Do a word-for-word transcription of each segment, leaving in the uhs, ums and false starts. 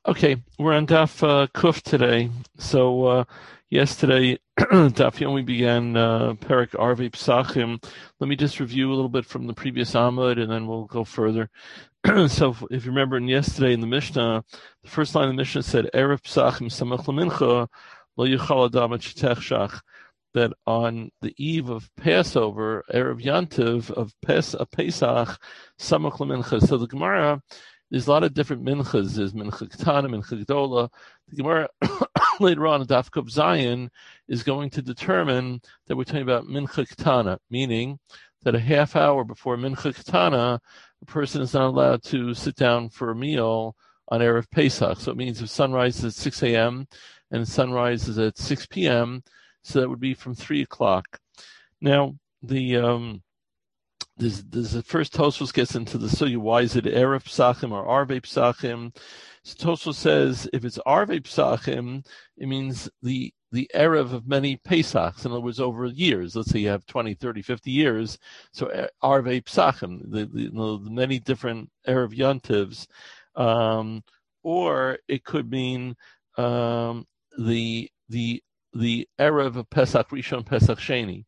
Okay, we're on Daf uh, Kuf today. So uh, yesterday, Daf Yomi began uh, Perek Arvei Psachim. Let me just review a little bit from the previous Amud, and then we'll go further. So if you remember in yesterday in the Mishnah, the first line of the Mishnah said, Erev Psachim Samach L'Mincha Lo Yichal Adam Et Shetech Shach, that on the eve of Passover, Erev Yantiv of Pes, of Pesach, Samach L'Mincha. So the Gemara, there's a lot of different minchas. There's mincha ketana, mincha gedola. The Gemara later on in Daf Kuf Zayin is going to determine that we're talking about mincha ketana, meaning that a half hour before mincha ketana, a person is not allowed to sit down for a meal on Erev Pesach. So it means if sunrise is at six a.m. and sunrise is at six p.m., so that would be from three o'clock. Now, the... Um, There's, there's the first Tosfos gets into the sugya. Why is it Erev Psachim or Arvei Psachim? So Tosfos says if it's Arvei Psachim, it means the the Erev of many Pesachs. In other words, over years. Let's say you have twenty, thirty, fifty years. So Arvei Psachim, the, the, the many different Erev Yontivs. Um, or it could mean um, the the the Erev of Pesach Rishon, Pesach Sheni.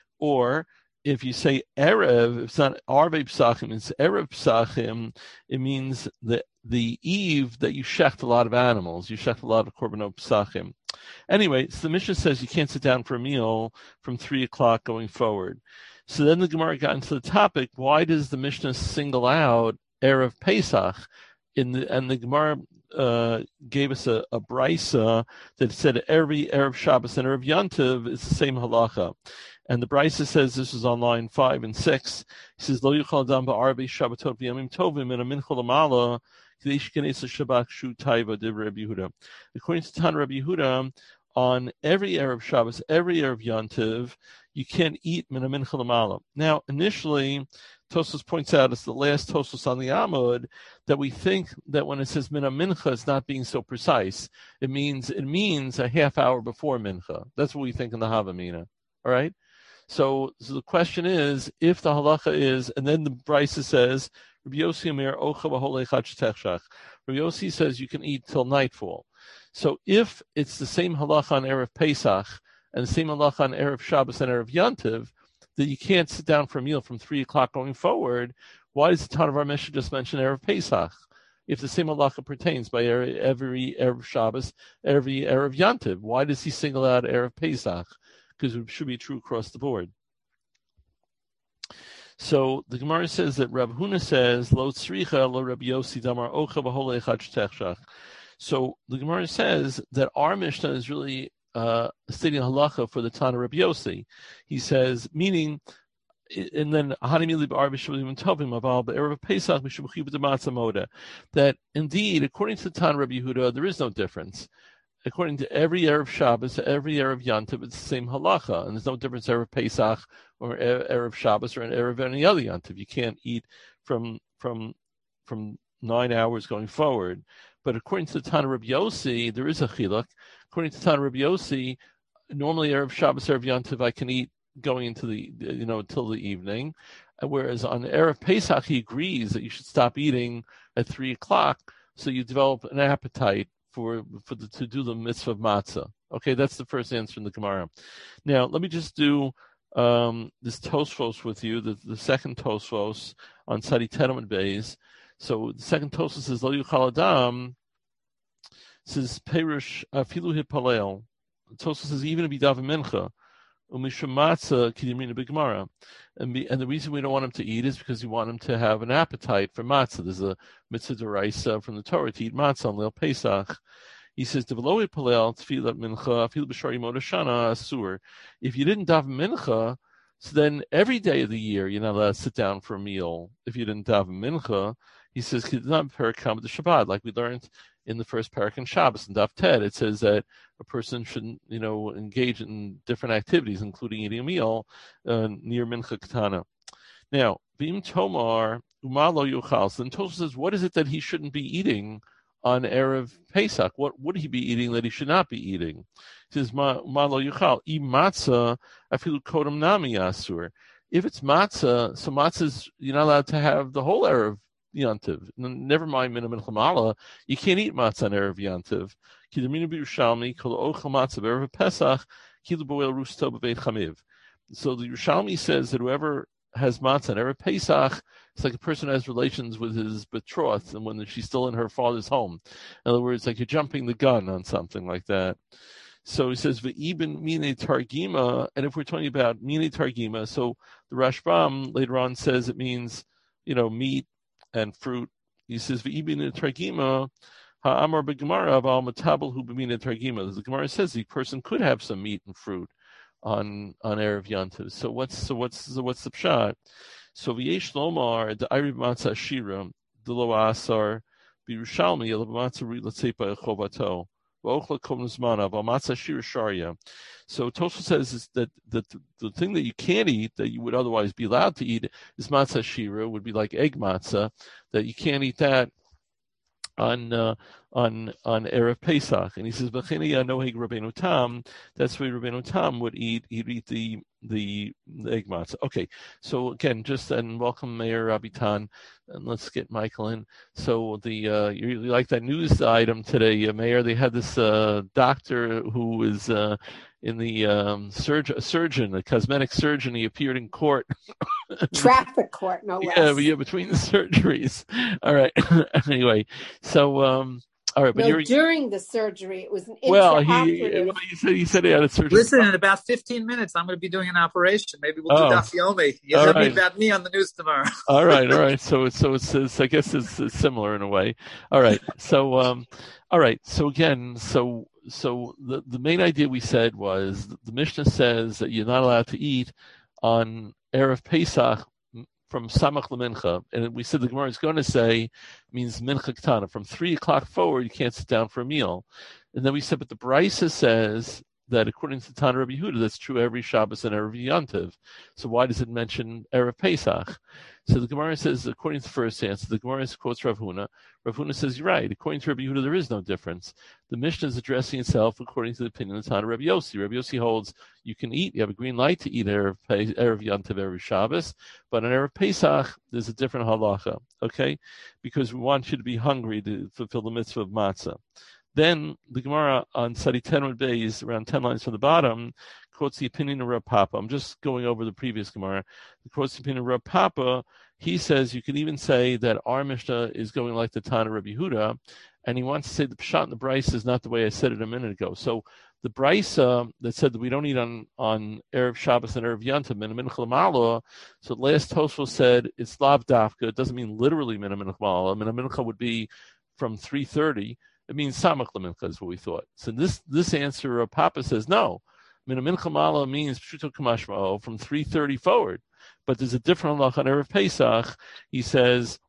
Or if you say Erev, it's not Arvei Psachim, it's Erev Psachim, it means that the eve that you shecht a lot of animals, you shecht a lot of Korbanot Psachim. Anyway, so the Mishnah says you can't sit down for a meal from three o'clock going forward. So then the Gemara got into the topic, why does the Mishnah single out Erev Pesach? In the, and the Gemara uh, gave us a, a brisa that said every Erev Shabbos and Erev Yantiv is the same halacha. And the brisa says, this is on line five and six, he says, Lo yuchal adam ba'arvei Shabbatot v'yamim tovim and a mincha l'mala k'dei sh'kenesa Shabbat shu taiva divrei Rabbi Yehuda. According to Tan Rabbi Yehuda, on every Erev Shabbos, every Erev Yantiv, you can't eat min a mincha l'mala. Now, initially, Tosfos points out, it's the last Tosfos on the Amud, that we think that when it says min a mincha, it's not being so precise. It means it means a half hour before mincha. That's what we think in the Havamina. All right? So, so the question is, if the halacha is, and then the brisa says, Rabbi Yossi Amir Ocha B'Holei Chad Shetech Shach. Rabbi Yossi says you can eat till nightfall. So if it's the same halacha on Erev Pesach and the same halacha on Erev Shabbos and Erev Yantiv, that you can't sit down for a meal from three o'clock going forward, why does the Tan of our Mishnah just mention Erev Pesach? If the same halacha pertains by every, every Erev Shabbos, every Erev Yantiv, why does he single out Erev Pesach? Because it should be true across the board. So the Gemara says that Rav Huna says, Lo tzricha lo Rabbi Yossi damar ocha b'holei chad shetech shach. So the Gemara says that our Mishnah is really uh, stating halacha for the Tana Rabbi Yossi. He says, meaning, and then that indeed, according to the Tana Rabbi Yehuda, there is no difference. According to every Erev Shabbos, every Erev Yantiv, it's the same halacha, and there's no difference Erev Pesach or Erev Shabbos or an Erev any other Yantiv. You can't eat from from from nine hours going forward. But according to the Tana Rabbi Yossi, there is a chiluk. According to Tana Rabbi Yossi, normally Erev Shabbos, Erev Yantiv, I can eat going into the you know until the evening, whereas on Erev Pesach he agrees that you should stop eating at three o'clock, so you develop an appetite for for the, to do the mitzvah of matzah. Okay, that's the first answer in the Gemara. Now, let me just do um, this Tosfos with you, the, the second Tosfos on Sadi Tedam and Beis. So the second Tosfos says, Lo yuchal adam, says, Perush afilu hipalel. Tosfos says, even if he daven mincha, umishum matzah kidimrina b'gemara. And, and the reason we don't want him to eat is because we want him to have an appetite for matzah. There's a mitzvah d'oraisa from the Torah to eat matzah on Leil Pesach. He says, if you didn't daven mincha, so then every day of the year you're not allowed to sit down for a meal. If you didn't daven mincha, he says, Shabbat, like we learned in the first parak in Shabbos and Daf Ted, it says that a person shouldn't, you know, engage in different activities, including eating a meal uh, near mincha katana. Now, Vim Tomar Umalo Yuchal. So then Tosfos says, what is it that he shouldn't be eating on Erev Pesach? What would he be eating that he should not be eating? He says, Umalo Yuchal. I matzah afilu kodam nami asur. If it's matzah, so matzah is, you're not allowed to have the whole Erev Yantiv. Never mind Mina Mincha Mala, you can't eat matzah on Erev Yantiv. Ki Demina B'Yerushalmi kol ochel matzah b'Erev Pesach ki l'boel rusto b'Beit Chamiv. So the Yerushalmi says that whoever has matzah on Erev Pesach, it's like a person who has relations with his betrothed and when she's still in her father's home. In other words, like you're jumping the gun on something like that. So he says, "Ve'ibn mine targima," and if we're talking about mine targima, so the Rashbam later on says it means, you know, meat and fruit. He says, "Ve'ibn targima ha'amar begemara v'al matabel hu b'mine targima." The Gemara says the person could have some meat and fruit on on Erev Yantiv. So what's so what's so what's the pshat? So v'yesh lomar the Iriv matzah shira the lo asar b'Yerushalmi el matzah ritlatzepa chovato. So Tosfos says is that, that the, the thing that you can't eat that you would otherwise be allowed to eat is matzah shira, would be like egg matzah, that you can't eat that on uh, on on Erev Pesach. And he says, "B'chini anoheg Rabbeinu Tam." That's where Rabbeinu Tam would eat. He'd eat the the, the egg matzah. Okay, so again, just and welcome Mayor Rabitan, and let's get Michael in. So the uh, you really like that news item today, uh, Mayor? They had this uh, doctor who was uh, in the um, surgeon, surgeon, a cosmetic surgeon. He appeared in court. Traffic court, no less. Yeah, but yeah, between the surgeries. All right. Anyway, so um, all right, but no, you're during the surgery, it was an well. He intraoperative. well, he said he said he had a surgery. Listen, in about fifteen minutes, I'm going to be doing an operation. Maybe we'll Oh. do Daf Yomi. You'll All hear right. me about me on the news tomorrow. All right, all right. So it's so it's, it's I guess it's, it's similar in a way. All right. So um, all right. So again, so so the the main idea we said was the Mishnah says that you're not allowed to eat on Erev Pesach from Samach L'Mincha, and we said the Gemara is going to say means Mincha Ketana. From three o'clock forward, you can't sit down for a meal. And then we said, but the Brisa says that according to Tana Rabbi Yehuda, that's true every Shabbos and Erev Yantiv. So why does it mention Erev Pesach? So the Gemara says, according to the first answer, the Gemara quotes Rav Huna. Rav Huna says, you're right. According to Rabbi Yehuda, there is no difference. The Mishnah is addressing itself according to the opinion of Tana Rabbi Yossi. Rabbi Yossi holds you can eat, you have a green light to eat Erev, Erev Yantiv, Erev Shabbos, but on Erev Pesach, there's a different halacha, okay? Because we want you to be hungry to fulfill the mitzvah of matzah. Then the Gemara on Sadi ten Beis, around ten lines from the bottom, quotes the opinion of Rav Papa. I'm just going over the previous Gemara. It quotes the opinion of Rav Papa. He says you can even say that our Mishnah is going like the Tana Rabbi Yehuda, and he wants to say the Pshat and the Brisa is not the way I said it a minute ago. So the Brisa that said that we don't eat on, on Erev Shabbos and Erev Yantiv, Min Mincha L'Mala, so last Tosfos said it's Lav Dafka. It doesn't mean literally Min Mincha L'Mala. Min Mincha would be from three thirty. It means Samach L'Mincha is what we thought. So this this answer of Papa says no. Min Mincha Mala means Pshuto Kamashma'o from three thirty forward. But there's a different halach on Erev Pesach. He says,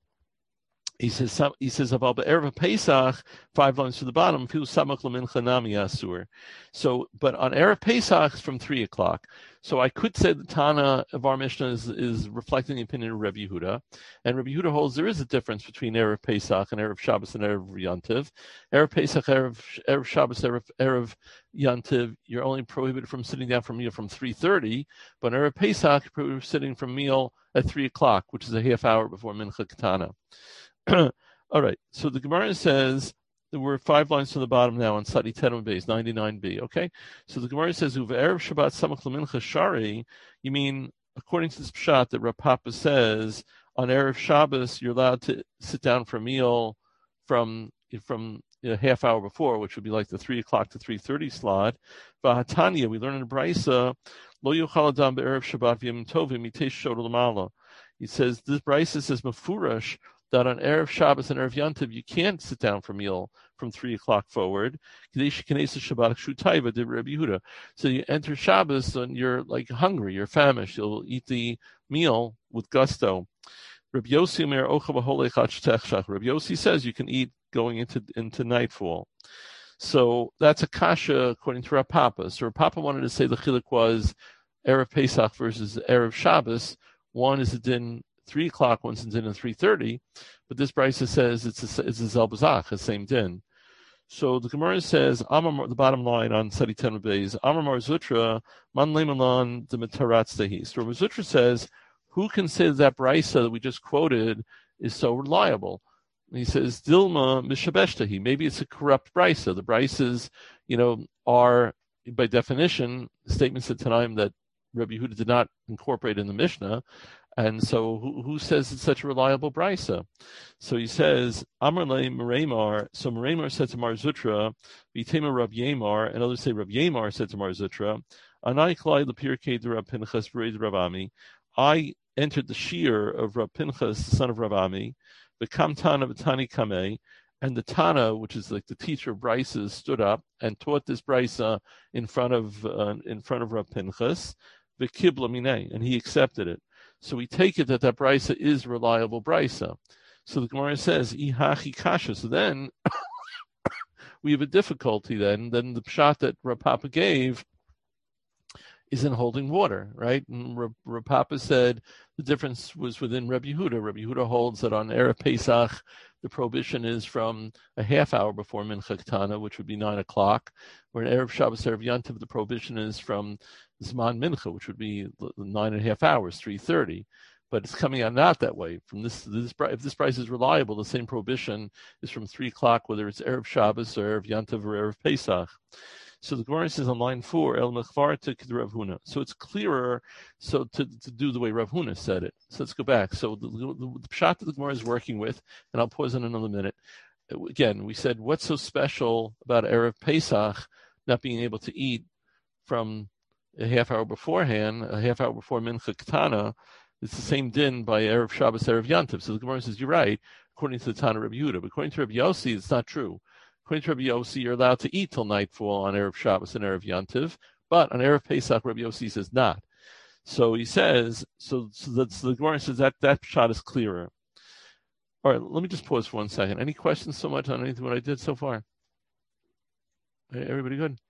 he says, he says about Erev Pesach, five lines to the bottom, Filu Samach L'Mincha Nami Asur. So, but on Erev Pesach it's from three o'clock. So I could say the Tana of our Mishnah is, is reflecting the opinion of Rabbi Yehuda, and Rabbi Yehuda holds there is a difference between Erev Pesach and Erev Shabbos and Erev Yantiv. Erev Pesach, Erev, Erev Shabbos, Erev, Erev Yantiv, you're only prohibited from sitting down for meal from three thirty, but Erev Pesach, you're prohibited from sitting for meal at three o'clock, which is a half hour before Mincha Ketana. All right, so the Gemara says, there were five lines from the bottom now on Sadi ten Beis, ninety-nine b, okay? So the Gemara says, Uva Erev Shabbat Samach L'Mincha Shari, you mean, according to this Pshat that Rav Papa says, on Erev Shabbos, you're allowed to sit down for a meal from from a half hour before, which would be like the three o'clock to three thirty slot. Vahatanya, we learn in the Brisa, Lo Yochal Adam Be'erev Shabbat V'yamim Tovim Mitesh Shod L'Mala. He says, this Brisa says, Mefurash, that on Erev Shabbos and Erev Yantiv, you can't sit down for a meal from three o'clock forward. So you enter Shabbos and you're like hungry, you're famished, you'll eat the meal with gusto. Rabbi Yossi Rabbi Yossi says you can eat going into, into nightfall. So that's a kasha according to Rav Papa. So Rav Papa wanted to say the chiluk was Erev Pesach versus Erev Shabbos. One is a din three o'clock, one's a din at three thirty, but this Brisa says it's a, it's a Zelbazach, the same din. So the Gemara says, Amar, the bottom line on Sadi ten Beis, Amar Mar Zutra, Man Leimalan de Metaratz Dehi. So Mar Zutra says, who can say that Brisa that we just quoted is so reliable. And he says, Dilma mishabeshtahi. Maybe it's a corrupt brisa. The brises, you know, are by definition statements at time that Rabbi Yehuda did not incorporate in the Mishnah. And so who, who says it's such a reliable brisa? So he says, Amar le Meremar. So Meremar said to Mar Zutra, Vitema Rav Yemar, and others say Rav Yemar said to Mar Zutra, Anai Klai Lepirke de Rav Pinchas Bered Rav Ami. I entered the shear of Rav Pinchas, the son of Rav Ami, the Kamtana of Tani Kameh, and the Tana, which is like the teacher of brises, stood up and taught this brisa in front of uh, in front of Rav Pinchas, the Kibla Mineh, and he accepted it. So we take it that that brisa is reliable brisa. So the Gemara says, Ihachi kasha. So then we have a difficulty then. Then the pshat that Rav Papa gave is in holding water, right? And Rav, Rav Papa said the difference was within Rabbi Yehuda. Rabbi Yehuda holds that on Erev Pesach, the prohibition is from a half hour before Mincha Ketana, which would be nine o'clock, where in Erev Shabbos, Erev Yantiv, the prohibition is from Zman Mincha, which would be nine and a half hours, three thirty. But it's coming out not that way. From this, this, if this price is reliable, the same prohibition is from three o'clock, whether it's Erev Shabbos or Erev Yantiv or Erev Pesach. So the Gemara says on line four, El Mechvar to Rav Huna. So it's clearer so to, to do the way Rav Huna said it. So let's go back. So the, the, the pshat that the Gemara is working with, and I'll pause in another minute. Again, we said, what's so special about Erev Pesach not being able to eat from a half hour beforehand, a half hour before Mincha Ketana? It's the same din by Erev Shabbos, Erev Yantiv. So the Gemara says, you're right, according to the Tana Rabbi Yehuda. But according to Rabbi Yossi, it's not true. According to Rabbi Yossi, you're allowed to eat till nightfall on Erev Shabbos and Erev Yantiv, but on Erev Pesach, Rabbi Yossi says not. So he says, so, so, that, so the Gemara says that that shot is clearer. All right, let me just pause for one second. Any questions so much on anything what I did so far? Everybody good?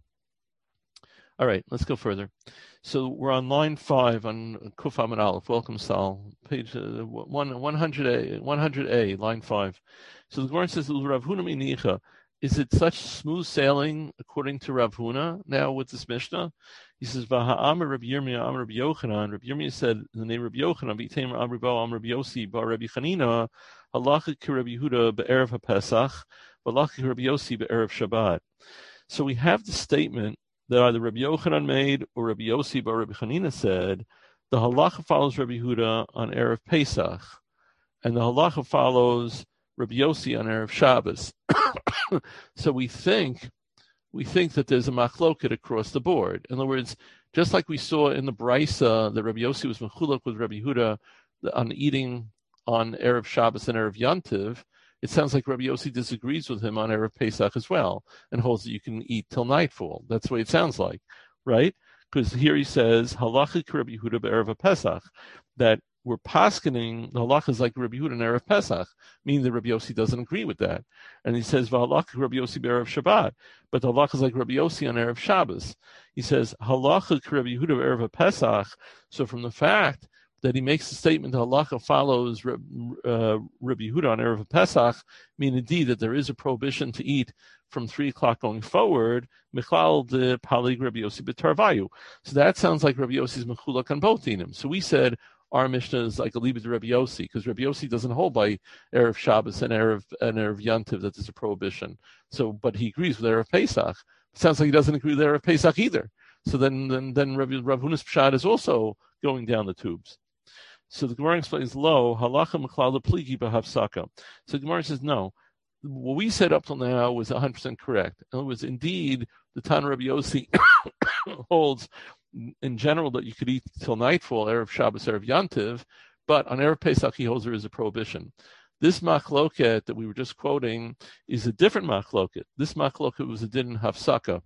All right, let's go further. So we're on line five on Kuf Amud Aleph. Welcome, Sal. Page uh, one, one hundred A, one hundred A, line five. So the Gemara says, Rav Huna Minicha, is it such smooth sailing according to Rav Huna now with this Mishnah? He says, V'ha'amar Rabbi Yirmiyah, Amar Rabbi Yochanan. Rabbi Yirmiyah said, in the name of Rabbi Yochanan, B'iteim Amar Bo, Amar Rabbi Yossi, Ba Rabbi Chanina, Halacha ki Rabbi Yehuda be'erev HaPesach, Halacha ki Rabbi Yossi be'erev Shabbat. So we have the statement that either Rabbi Yochanan made or Rabbi Yossi Ba Rabbi Chanina said, the halacha follows Rabbi Yehuda on Erev Pesach, and the halacha follows Rabbi Yossi on Erev Shabbos. So we think we think that there's a machloket across the board. In other words, just like we saw in the Brisa that Rabbi Yossi was mechulok with Rabbi Yehuda on eating on Erev Shabbos and Erev Yantiv, it sounds like Rabbi Yossi disagrees with him on Erev Pesach as well and holds that you can eat till nightfall. That's the way it sounds like, right? Because here he says, halacha ki Rabbi Yehuda be'erev Pesach, that we're paskening, the halacha is like Rabbi Yehuda in Erev Pesach, meaning that Rabbi Yossi doesn't agree with that. And he says, v'halacha ki Rabbi Yossi be'erev Shabbat, but the halacha is like Rabbi Yossi on Erev Shabbos. He says, halacha ki Rabbi Yehuda be'erev Pesach. So from the fact that he makes the statement that halacha follows uh, Rabbi Yehuda on Erev Pesach, mean indeed that there is a prohibition to eat from three o'clock going forward, Michlal de Palig Rabbi Yossi B'Tarvayu. So that sounds like Rabbi Yossi's mechulak on both dinim. So we said our Mishnah is like a libid to Rabbi Yossi, because Rabbi Yossi doesn't hold by Erev Shabbos and Erev, and Erev Yantiv that there's a prohibition. So, but he agrees with Erev Pesach. It sounds like he doesn't agree with Erev Pesach either. So then, then, then Rabbi Rav Huna's pshat is also going down the tubes. So the Gemara explains, lo, halacha m'klal pligi b'hafsaka. So the Gemara says, no, what we said up till now was one hundred percent correct. In other words, indeed, the Tana Rabbi Yossi holds in general that you could eat till nightfall, Erev Shabbos, Erev Yantiv, but on Erev Pesach he holds there is a prohibition. This machloket that we were just quoting is a different machloket. This machloket was a din hafsaka.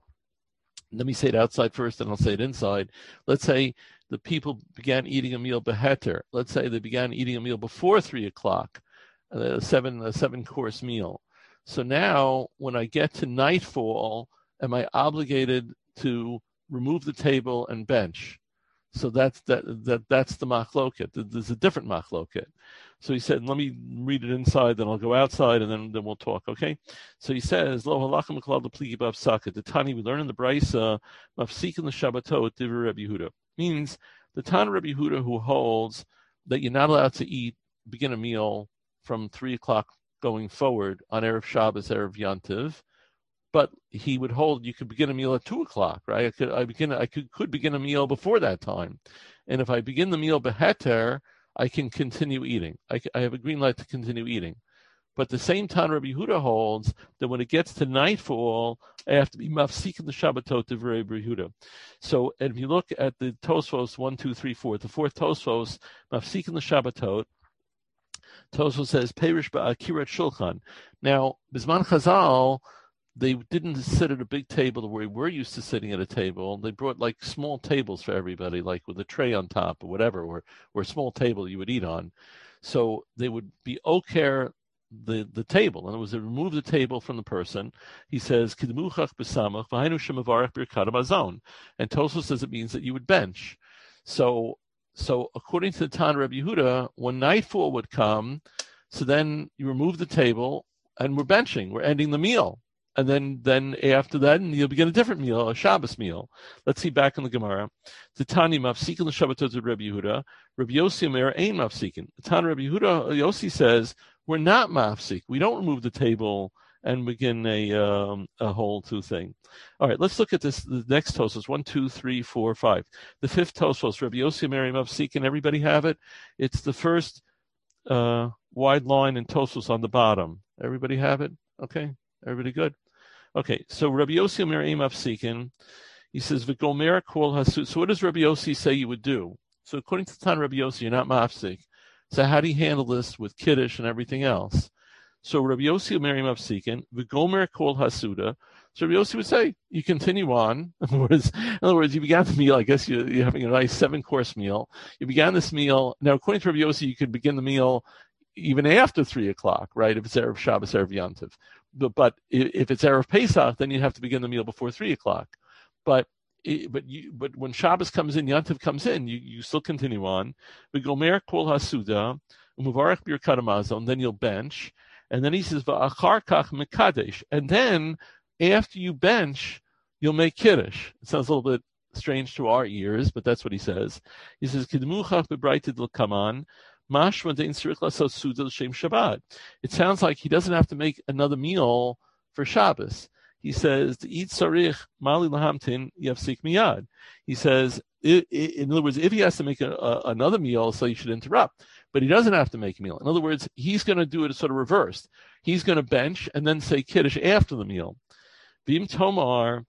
Let me say it outside first, and I'll say it inside. Let's say the people began eating a meal beheter. Let's say they began eating a meal before three o'clock, a seven a seven course meal. So now, when I get to nightfall, am I obligated to remove the table and bench? So that's that that that's the machloket. There's a different machloket. So he said, let me read it inside, then I'll go outside, and then, then we'll talk, okay? So he says, Lo halacha m'klal pligi b'hafsaka. The Tani, we learn in the Brisa, mafsikin l'shabbatot divrei Rabbi Yehuda. Means the Tana Rabbi Yehuda who holds that you're not allowed to eat, begin a meal from three o'clock going forward on Erev Shabbos, Erev Yantiv. But he would hold, you could begin a meal at two o'clock, right? I could I begin I could, could begin a meal before that time. And if I begin the meal beheter, I can continue eating. I, I have a green light to continue eating. But the same time Rabbi Yehuda holds that when it gets to nightfall, I have to be mafsik in the Shabbatot of Rabbi Yehuda. So if you look at the Tosfos one, two, three, four, the fourth Tosfos, mafsik in the Shabbatot, Tosfos says, Perish ba'akirat shulchan. Now, Bisman Chazal, they didn't sit at a big table where we were used to sitting at a table. They brought like small tables for everybody, like with a tray on top or whatever, or, or a small table you would eat on. So they would be oker the, the table. In other words, they remove the table from the person. He says, and Tosfos says it means that you would bench. So so according to the Tan Rabbi Yehuda, when nightfall would come, so then you remove the table and we're benching, we're ending the meal. And then, then after that, you'll begin a different meal, a Shabbos meal. Let's see back in the Gemara. The Tani mafsikin the Shabbatot of Rabbi Yehuda. Rabbi Yossi Omer ain't mafsikin. The Tani Rabbi Yehuda Yossi says we're not mafsik. We don't remove the table and begin a um, a whole two thing. All right, let's look at this. The next Tosfos one, two, three, four, five. The fifth Tosfos Rabbi Yossi Omer mafsikin. Everybody have it? It's the first uh, wide line in Tosfos on the bottom. Everybody have it? Okay. Everybody good? Okay, so Rabbi Yossi Omer ein mafsikin, he says, V'gomer kol hasud. So what does Rabbi Yossi say you would do? So according to the Tan Rabbi Yossi, you're not mafsik. So how do you handle this with Kiddush and everything else? So Rabbi Yossi Omer ein mafsikin, V'gomer kol hasuda. So Rabbi Yossi would say, you continue on. In other words, in other words you began the meal, I guess you're, you're having a nice seven-course meal. You began this meal. Now, according to Rabbi Yossi, you could begin the meal even after three o'clock, right? If it's Erev Shabbos, Erev Yantiv. But, but if it's Erev Pesach, then you have to begin the meal before three o'clock. But but you but when Shabbos comes in, Yantiv comes in, you, you still continue on. We go mer kol hasuda, muvarach birkat hamazon, then you'll bench, and then he says va'achar kach mekadesh, and then after you bench, you'll make kiddush. It sounds a little bit strange to our ears, but that's what he says. He says kidmuchach bebraited l'kaman. It sounds like he doesn't have to make another meal for Shabbos. He says, to eat sarich mali lahamtin yafsik miyad. He says, in other words, if he has to make a, a, another meal, so you should interrupt. But he doesn't have to make a meal. In other words, he's going to do it sort of reversed. He's going to bench and then say kiddush after the meal. Vim tomar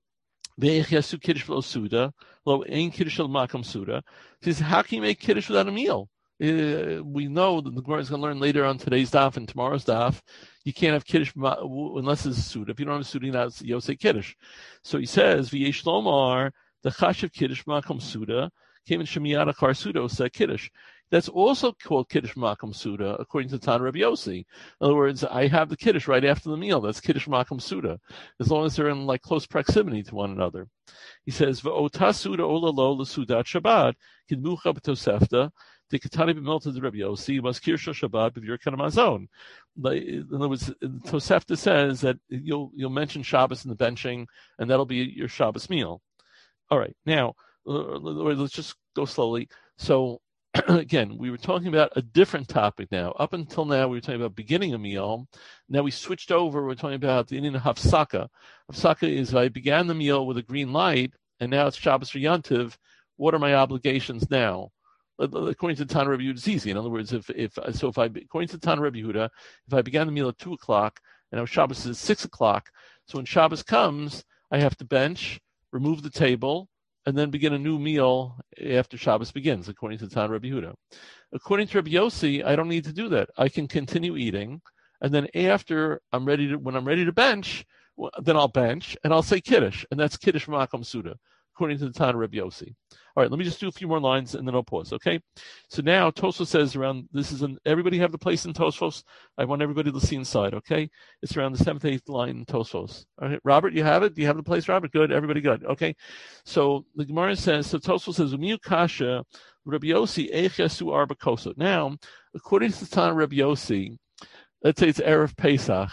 ve'ech yasu kiddush v'lo suda lo ein kiddush al makam suda. He says, how can you make kiddush without a meal? Uh, we know that the Gemara is going to learn later on today's daf and tomorrow's daf. You can't have kiddush unless it's a suda. If you don't have a suda, you don't say kiddush. So he says, "V'yesh lomar the chashav kiddush makom suda came in shemiyad achar suda said kiddush." That's also called kiddush makom suda according to Tan Rabbi Yossi. In other words, I have the kiddush right after the meal. That's kiddush makom suda, as long as they're in like close proximity to one another. He says, "V'ota suda olalo l'sudat Shabbat kidmucha b'tosefta." The Katani b'milta the Rabbi Yossi was kirsha Shabbat b'virkan hamazon. In other words, Tosefta says that you'll you'll mention Shabbos in the benching, and that'll be your Shabbos meal. All right, now let's just go slowly. So again, we were talking about a different topic now. Up until now, we were talking about beginning a meal. Now we switched over. We're talking about the Indian hafsaka. Hafsaka is I began the meal with a green light, and now it's Shabbos or Yantiv. What are my obligations now? According to Tan Rabbi Yehuda, it's easy. In other words, if if so, if I according to Tan Rabbi Yehuda, if I began the meal at two o'clock and now Shabbos is six o'clock, so when Shabbos comes, I have to bench, remove the table, and then begin a new meal after Shabbos begins. According to Tan Rabbi Yehuda, according to Rabbi Yossi, I don't need to do that. I can continue eating, and then after I'm ready to, when I'm ready to bench, then I'll bench and I'll say kiddush, and that's kiddush makom suda, according to the Tan Rabbi Yossi. All right, let me just do a few more lines and then I'll pause, okay? So now Tosfos says around, this is an, everybody have the place in Tosfos? I want everybody to see inside, okay? It's around the seventh, eighth line in Tosfos. All right, Robert, you have it? Do you have the place, Robert? Good, everybody good, okay? So the Gemara says, so Tosfos says, Umiu kasha, Rabbi Yossi, eich yasu arba kosot. Now, according to the Tan Rabbi Yossi, let's say it's Erev Pesach,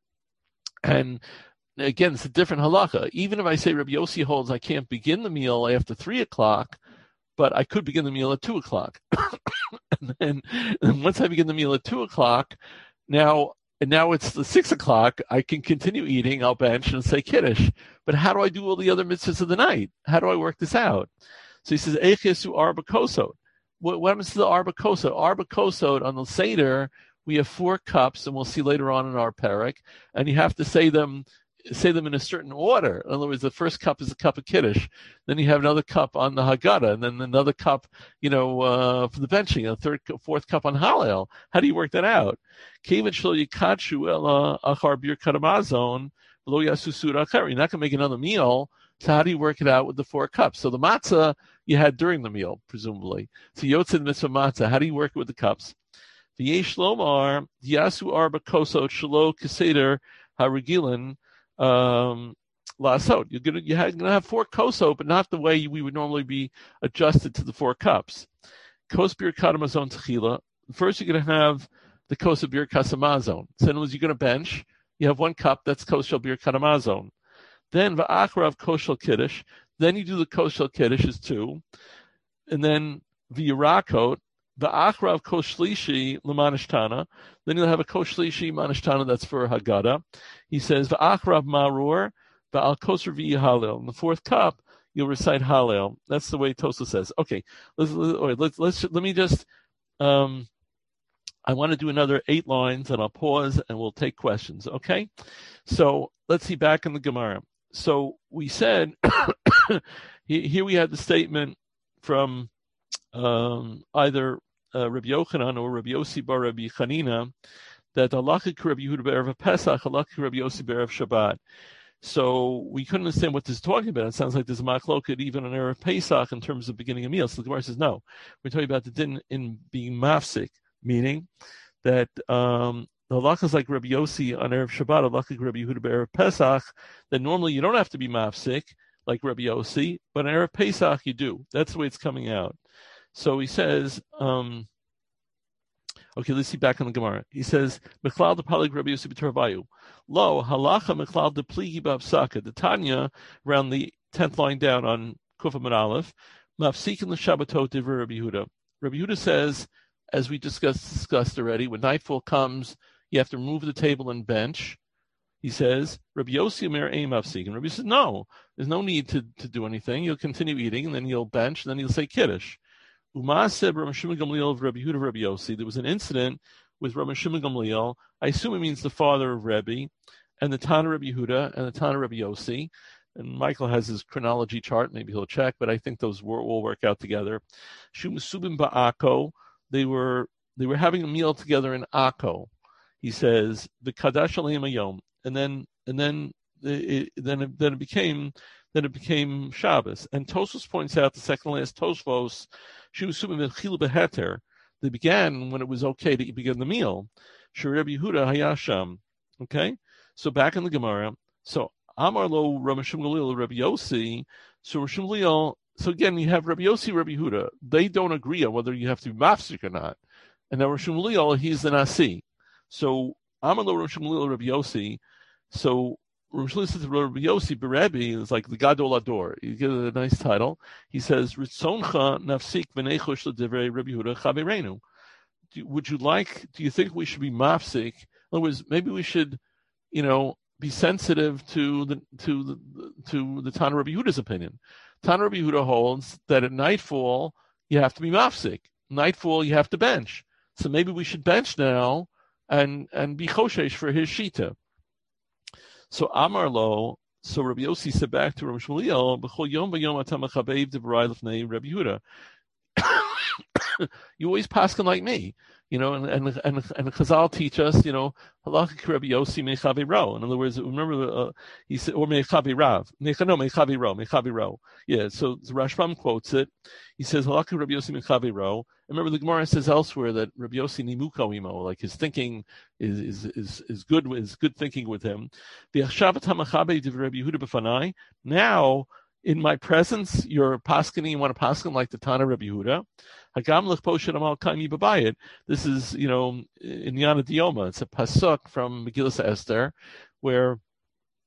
and again, it's a different halacha. Even if I say Rabbi Yossi holds I can't begin the meal after three o'clock, but I could begin the meal at two o'clock. and then and once I begin the meal at two o'clock, now and now it's the six o'clock, I can continue eating, I'll bench and say Kiddush. But how do I do all the other mitzvahs of the night? How do I work this out? So he says, Eichesu arba kosot. What, what happens to the arba kosot? Arba kosot on the Seder, we have four cups, and we'll see later on in our parak, and you have to say them say them in a certain order. In other words, the first cup is a cup of Kiddush. Then you have another cup on the Haggadah, and then another cup, you know, uh, for the benching, a third, fourth cup on Hallel. How do you work that out? You're not going to make another meal, so how do you work it out with the four cups? So the matzah you had during the meal, presumably. So yotzei mitzvah matzah, how do you work it with the cups? V'yesh lomar, yasu arba kosot shelo keseder harigilin, Um, lasot. You're gonna you're gonna have four kosot, but not the way we would normally be adjusted to the four cups. Kos birkat hamazon techila. First, you're gonna have the kos of birkat hamazon. So, in other words, you're gonna bench. You have one cup. That's kos shel birkat hamazon. Then va'achrav kos shel kiddush. Then you do the kos shel kiddush is two, and then v'yirakot. Va'achrav kos shlishi l'manishtana. Then you'll have a kos shlishi manishtana that's for Haggadah. He says va'achrav marur va'al kosher v'yihalel. In the fourth cup, you'll recite Hallel. That's the way Tosa says. Okay, let's let's, let's let's let me just. Um, I want to do another eight lines, and I'll pause, and we'll take questions. Okay, so let's see back in the Gemara. So we said here we had the statement from um, either uh, Rabbi Yochanan or Rabbi Yossi bar Rabbi Chanina that halachic Rabbi Yehuda be'erev Pesach, halachic Rabbi Yossi be'erev Shabbat. So we couldn't understand what this is talking about. It sounds like there's a machloket even on erev Pesach in terms of beginning a meal. So the Gemara says no. We're talking about the din in being mafsik, meaning that um, the halachas is like Rabbi Yossi on erev Shabbat, halachic Rabbi Yehuda be'erev Pesach. That normally you don't have to be mafsik like Rabbi Yossi, but on erev Pesach you do. That's the way it's coming out. So he says, um, okay, let's see back in the Gemara. He says, Mechlal de Palig Rabbi Yossi b'Torvayu. Lo, halacha mechlal de pligi b'Apsaka. The Tanya, around the tenth line down on Kuf Amud Aleph, mafsikin l'Shabbatot divrei Rabbi Yehuda. Rabbi Yehuda says, as we discussed, discussed already, when nightfall comes, you have to remove the table and bench. He says, Rabbi Yossi Omer ein mafsikin. Rabbi says, no, there's no need to, to do anything. You'll continue eating, and then you'll bench, and then you'll say Kiddush. Umar said, Rabbi Shimon Gamliel of Rabbi Yehuda, Rabbi Yossi. There was an incident with Rabbi Shimon Gamliel. I assume it means the father of Rebbe, and the Tana Rabbi Yehuda, and the Tana Rabbi Yossi. And Michael has his chronology chart. Maybe he'll check, but I think those will all work out together. Shum Subim Ba'ako. They were they were having a meal together in Akko. He says the Kadash Aleim Hayom, and then and then it, then it, then it became. Then it became Shabbos. And Tosfos points out, the second last Tosfos, they began when it was okay to begin the meal. Rabbi Yehuda Hayasham. Okay? So back in the Gemara. So Amar lo Rabbi Shmuel Rabbi Yossi. So Rabbi Shmuel, so again, you have Rabbi Yossi, Rabbi Yehuda. They don't agree on whether you have to be mafsik or not. And now Rabbi Shmuel, he's the Nasi. So Amar lo Rabbi Shmuel Rabbi Yossi. So Rabbi Shmuel says to Rabbi Yossi Berebi is like the Gadol Ador. He gives it a nice title. He says, "Ritzoncha nafsik v'neichosh l'divrei Rabbi Yehuda chavereinu." Would you like? Do you think we should be mafsik? In other words, maybe we should, you know, be sensitive to the to the to the Tana Rabbi Yehuda's opinion. Tana Rabbi Yehuda holds that at nightfall you have to be mafsik. Nightfall you have to bench. So maybe we should bench now and and be choshesh for his shita. So Amar lo, so Rabbi Yossi said back to Rabbi Shmuel, B'chol yom v'yom atam achabev d'v'ray l'fnei Rabbi Yehuda. You always paskin like me, you know, and and and, and Chazal teach us, you know, halachik Rabbi Yossi mechavi ro. In other words, remember uh, he said, or mechavi rav, no mechavi ro, mechavi ro. Yeah, so the Rashbam quotes it. He says halachik Rabbi Yossi mechavi ro. Remember the Gemara says elsewhere that Rabbi Yossi nimuko imo, like his thinking is is is is good is good thinking with him. The Achshavat hamachabe div Rabbi Yehuda b'fanai. Now, in my presence, you're paskening, you want to pasken like the Tana Rabbi Yehuda. Hagam l'chpo she'amal kaimi b'bayit. This is, you know, in Yana Dioma. It's a pasuk from Megillas Esther, where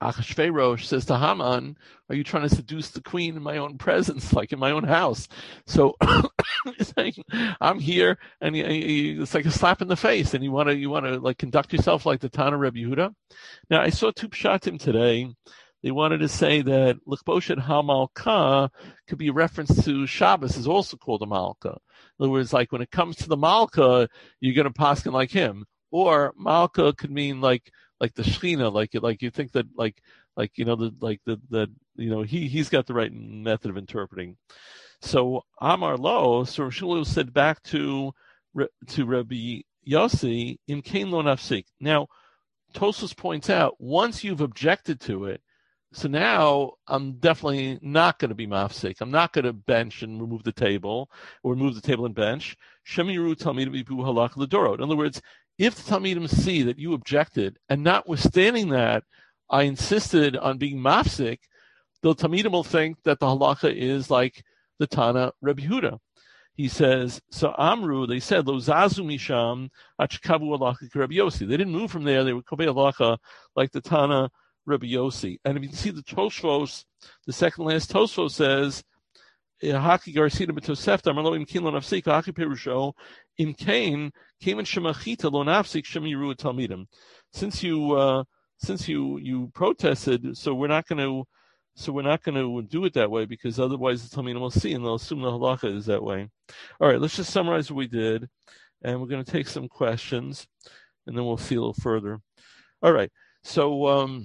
Achashverosh says to Haman, "Are you trying to seduce the queen in my own presence, like in my own house?" So he's saying, "I'm here," and he, he, it's like a slap in the face. And you want to, you want to like conduct yourself like the Tana Rebbe Yehuda. Now, I saw two pshatim today. They wanted to say that L'chboshet HaMalka could be a reference to Shabbos is also called a Malka. In other words, like when it comes to the Malka, you're going to paskin like him. Or Malka could mean like like the Shechina, like like you think that like like you know the like the the you know he he's got the right method of interpreting. So Amar Lo, so Rav Shmuel said back to to Rabbi Yossi, Im Kain Lo Nafsik. Now Tosfos points out once you've objected to it. So now I'm definitely not going to be mafsik. I'm not going to bench and remove the table or remove the table and bench. Shemiru Talmidim Ibu Halach L'Dorot. In other words, if the Talmidim see that you objected and notwithstanding that I insisted on being mafsik, the Talmidim will think that the halacha is like the Tana Rebbe Yehuda. He says, so Amru, they said, Lo zazu misham achkavu halacha Rebbe Yossi. They didn't move from there. They were kovei halacha like the Tana Rebbe Yossi. And if you can see the Tosfos, the second last Tosfos says, Haki Garsida B'Tosefta, Amar Im Kain Lo Nafsik, Haki Perusho, Im Kain, Kain Shemachita Lo Nafsik, Shem Yiru Talmidim. Since you, uh, since you, you protested, so we're not going to, so we're not going to do it that way because otherwise the Talmidim will see and they'll assume the halacha is that way. All right, let's just summarize what we did, and we're going to take some questions, and then we'll see a little further. All right, so, um,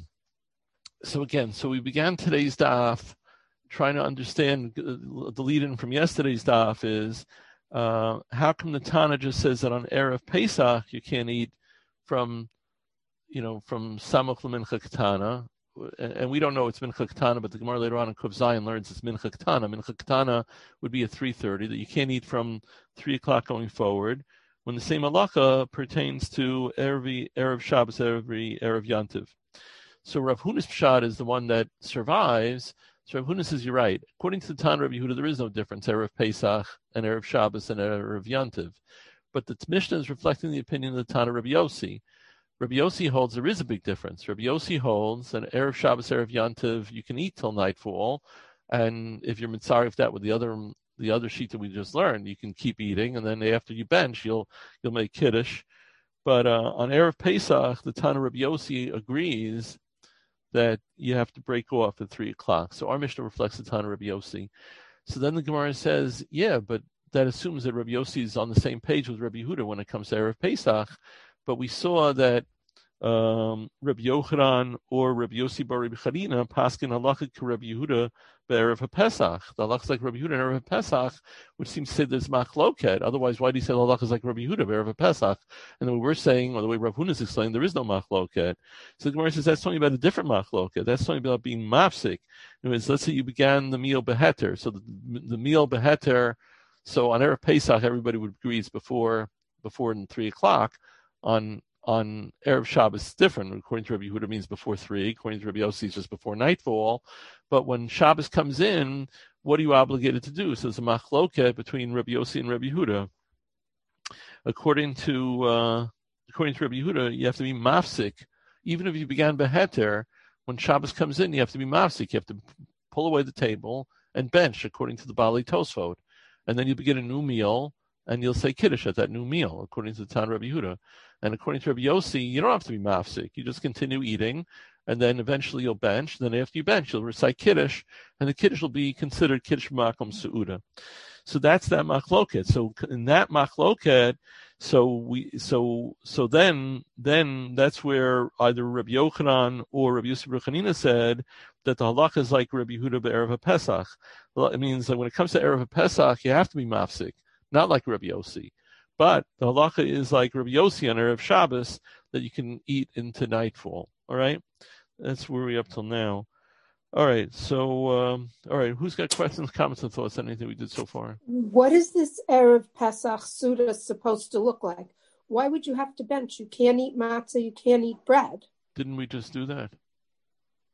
So again, so we began today's daf trying to understand the lead-in from yesterday's daf is uh, how come the Tana just says that on Erev Pesach you can't eat from, you know, from Samuch L'Mincha Ketana, and we don't know it's Mincha Ketana, but the Gemara later on in Kuf Zayin learns it's Mincha Ketana. Mincha Ketana would be at three thirty, that you can't eat from three o'clock going forward, when the same halacha pertains to Erev, Erev Shabbos, Erev, Erev Yantiv. So Rav Huna's pshat is the one that survives. So Rav Huna says, you're right. According to the Tana Rebbe Yehuda, there is no difference, Erev Pesach and Erev Shabbos and Erev Yantiv. But the Mishnah is reflecting the opinion of the Tana Rebbe Yossi. Rebbe Yossi holds there is a big difference. Rebbe Yossi holds that Erev Shabbos, Erev Yantiv, you can eat till nightfall. And if you're mitzaref that with the other the other sheet that we just learned, you can keep eating. And then after you bench, you'll you'll make kiddush. But uh, on Erev Pesach, the Tana Rebbe Yossi agrees that you have to break off at three o'clock. So our Mishnah reflects the Tana Rebbe Yossi. So then the Gemara says, yeah, but that assumes that Rebbe Yossi is on the same page with Rebbe Yehuda when it comes to Erev Pesach. But we saw that um, Rebbe Yochanan or Rebbe Yossi bar Rebbe Charina paskin halacha to Rebbe Yehuda be'erev HaPesach. The halacha is like Rebbe Yehuda in Erev HaPesach, which seems to say there's machloket. Otherwise, why do you say the halacha is like Rebbe Yehuda be'erev HaPesach? And then we're saying, or the way Rav Huna is explaining, there is no machloket. So the Gemara says that's talking about a different machloket. That's talking about being mafsik. In other words, let's say you began the meal beheter. So the, the meal beheter, so on Erev Pesach, everybody would agree it's before before three o'clock. On On Erev Shabbos, it's different. According to Rebbe Yehuda, it means before three. According to Rebbe Yossi, it's just before nightfall. But when Shabbos comes in, what are you obligated to do? So there's a machloket between Rebbe Yossi and Rebbe Yehuda. According to uh, according to Rebbe Yehuda, you have to be mafsik. Even if you began beheter, when Shabbos comes in, you have to be mafsik. You have to pull away the table and bench, according to the Bali Tosfot. And then you begin a new meal, and you'll say kiddush at that new meal, according to the Tan Rebbe Yehuda. And according to Rebbe Yossi, you don't have to be mafsik. You just continue eating, and then eventually you'll bench. And then after you bench, you'll recite kiddush, and the kiddush will be considered kiddush makom su'uda. So that's that machloket. So in that machloket, so we, so so then then that's where either Rebbe Yochanan or Rebbe Yossi bar Chanina said that the halacha is like Rebbe Yehuda be'erev HaPesach. Well, it means that when it comes to erev HaPesach, you have to be mafsik, not like Rebbe Yossi. But the halacha is like Rebbe Yossi on Erev Shabbos, that you can eat into nightfall. All right? That's where we're up till now. All right. So, um, all right. Who's got questions, comments, and thoughts on anything we did so far? What is this Erev Pesach Suda supposed to look like? Why would you have to bench? You can't eat matzah. You can't eat bread. Didn't we just do that?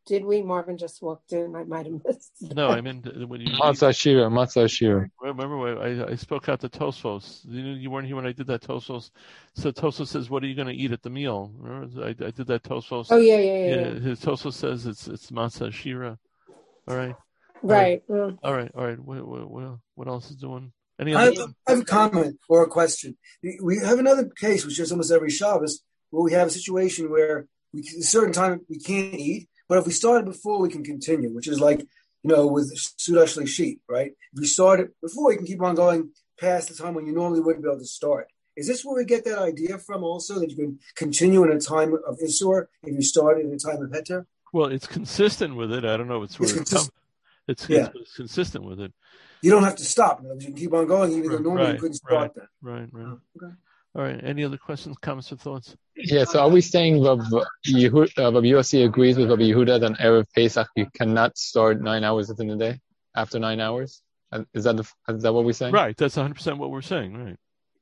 Did we? Marvin just walked in. I might have missed that. No, I meant uh, when you. Matzah Shira, Matzah Shira. Remember when I, I spoke out to Tosfos? You, you weren't here when I did that. Tosfos. So Tosfos says, "What are you going to eat at the meal?" Remember, I, I did that. Tosfos. Oh yeah, yeah, yeah. Yeah, yeah. his Tosfos says it's it's Matzah Shira. All right. Right. All right. Mm. All right. All right. What, what, what else is doing? Any I other? have, I have a comment or a question. We have another case, which is almost every Shabbos, where we have a situation where we a certain time we can't eat, but if we started before, we can continue, which is like, you know, with Sudah Shlishit, right? If we started before, you can keep on going past the time when you normally wouldn't be able to start. Is this where we get that idea from also, that you can continue in a time of Isur if you started in a time of Heter? Well, it's consistent with it. I don't know if it's where It's it's, consistent. it's, Yeah. it's consistent with it. You don't have to stop. You can keep on going, even though Right, normally right, you couldn't start right, that. Right, right. Oh, okay. All right. Any other questions, comments, or thoughts? Yeah, so are we saying Rav Yehuda, uh, Rav Yossi agrees with Rav Yehuda that Erev Pesach you cannot start nine hours within the day after nine hours? Is that the, is that what we're saying? Right. That's one hundred percent what we're saying. Right.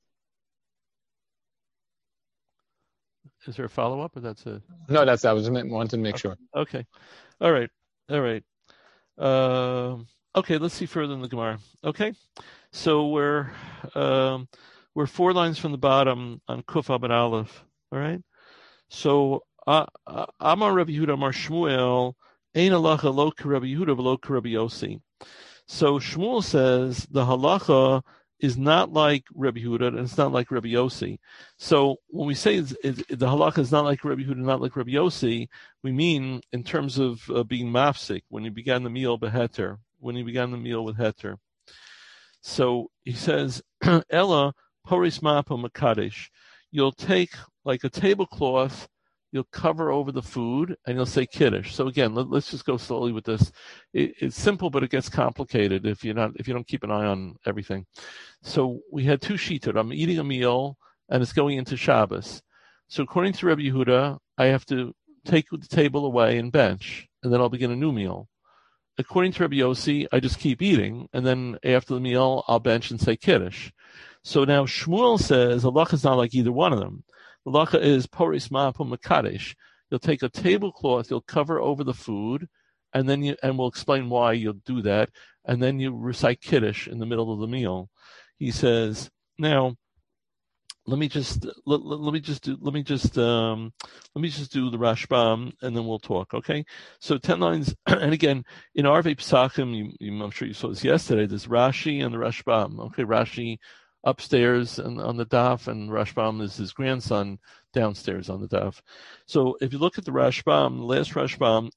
Is there a follow up, or that's it? No, that's I was wanting to make sure. Okay. All right. All right. Um, okay. Let's see further in the Gemara. Okay. So we're um, we're four lines from the bottom on Kuf Ab and Aleph. All right. So uh, uh, Amar Rabbi Yehuda Amar Shmuel Ein halacha lo Rabbi Yehuda v'lo Rabbi Yossi. So Shmuel says the halacha is not like Rabbi Yehuda and it's not like Rabbi Yossi. So when we say it's, it, the halacha is not like Rabbi Yehuda, not like Rabbi Yossi, we mean in terms of uh, being mafsik, when you began the meal beheter, when you began the meal with heter. So he says, Ella poris mapa makadesh. You'll take like a tablecloth, you'll cover over the food, and you'll say kiddush. So again, let, let's just go slowly with this. It, it's simple, but it gets complicated if you're not if you don't keep an eye on everything. So we had two shitot. I'm eating a meal, and it's going into Shabbos. So according to Rabbi Yehuda, I have to take the table away and bench, and then I'll begin a new meal. According to Rabbi Yossi, I just keep eating, and then after the meal, I'll bench and say kiddush. So now Shmuel says halacha is not like either one of them. The halacha is poris ma'apum makadesh. You'll take a tablecloth, you'll cover over the food, and then you and we'll explain why you'll do that, and then you recite kiddush in the middle of the meal. He says, now, let me just let, let, let me just do let me just um, let me just do the Rashbam, and then we'll talk. Okay, so ten lines, and again in Arvei Pesachim, you, you, I'm sure you saw this yesterday. There's Rashi and the Rashbam. Okay, Rashi upstairs and on the daf, and Rashbam is his grandson downstairs on the daf. So if you look at the Rashbam, the last Rashbam,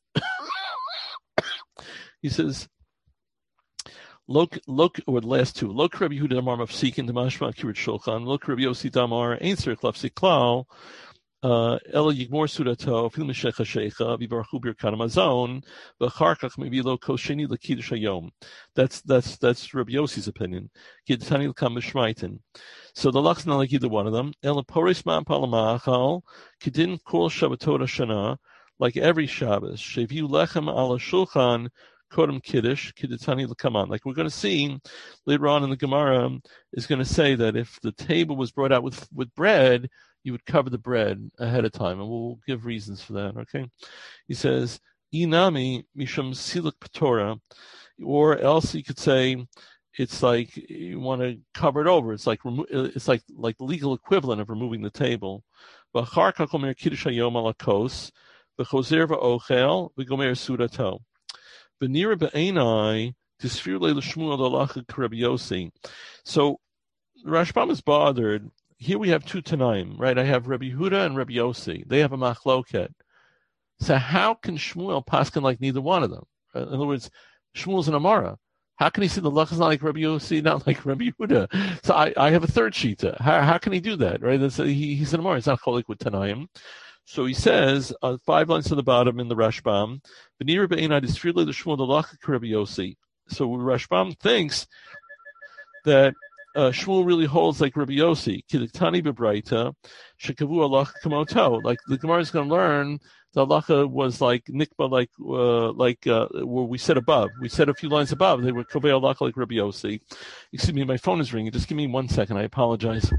he says, Lok, lok, or the last two. Lok Rabbi Yehuda Damar Mafsik and Damashma Kirit Shulchan. Lok Rabbi Yossi Damar Ein Tzarich Lafsik Klal. Ela Yigmor Sudato Fil Meshecha Shecha Vivarchu Birkat Hamazon V'Achar Kach Maybe Lo Kol Sheni L'Kiddush Hayom. That's that's that's Rabbi Yossi's opinion. Kiddutani L'Kam B'Shmaitin. So the lach's not like either one of them. Ela Poris Ma'am Palamachal Kiddin Kol Shabbatot Hashana. Like every Shabbos, Sheviu Lechem Ala Shulchan. Kodem Kiddush, Kiddutani L'Kaman. Like we're going to see later on in the Gemara, is going to say that if the table was brought out with, with bread, you would cover the bread ahead of time, and we'll give reasons for that, okay? He says, Inami Mishum Siluk Patora, or else you could say, it's like you want to cover it over. It's like it's like like the legal equivalent of removing the table. V'achar kachomer Kiddush Hayom ala kos, v'chozer v'ochel, v'gomer sudato. V'nira be'enai tisfir le l'shmuel d'alacha k'Rabbi Yossi. So Rashbam is bothered. Here we have two Tanaim, right? I have Rabbi Yehuda and Rabbi Yossi. They have a machloket. So how can Shmuel paskin like neither one of them? In other words, Shmuel's an Amara. How can he say the lach is not like Rabbi Yossi, not like Rabbi Yehuda? So I, I have a third shita. How, how can he do that, right? That's, he, he's an Amara. It's not cholik with Tanaim. So he says, uh, five lines to the bottom in the Rashbam, V'nira be'enai tisfir le l'shmuel d'alacha k'Rabbi Yossi. So Rashbam thinks that uh, Shmuel really holds like Rabbi Yossi, Kidiktani bebraita, shekavu halacha kamoto. Like the Gemara is going to learn the halacha was like nikba, like uh, like uh, where we said above. We said a few lines above. They were kovei halacha like Rabbi Yossi. Excuse me, my phone is ringing. Just give me one second. I apologize.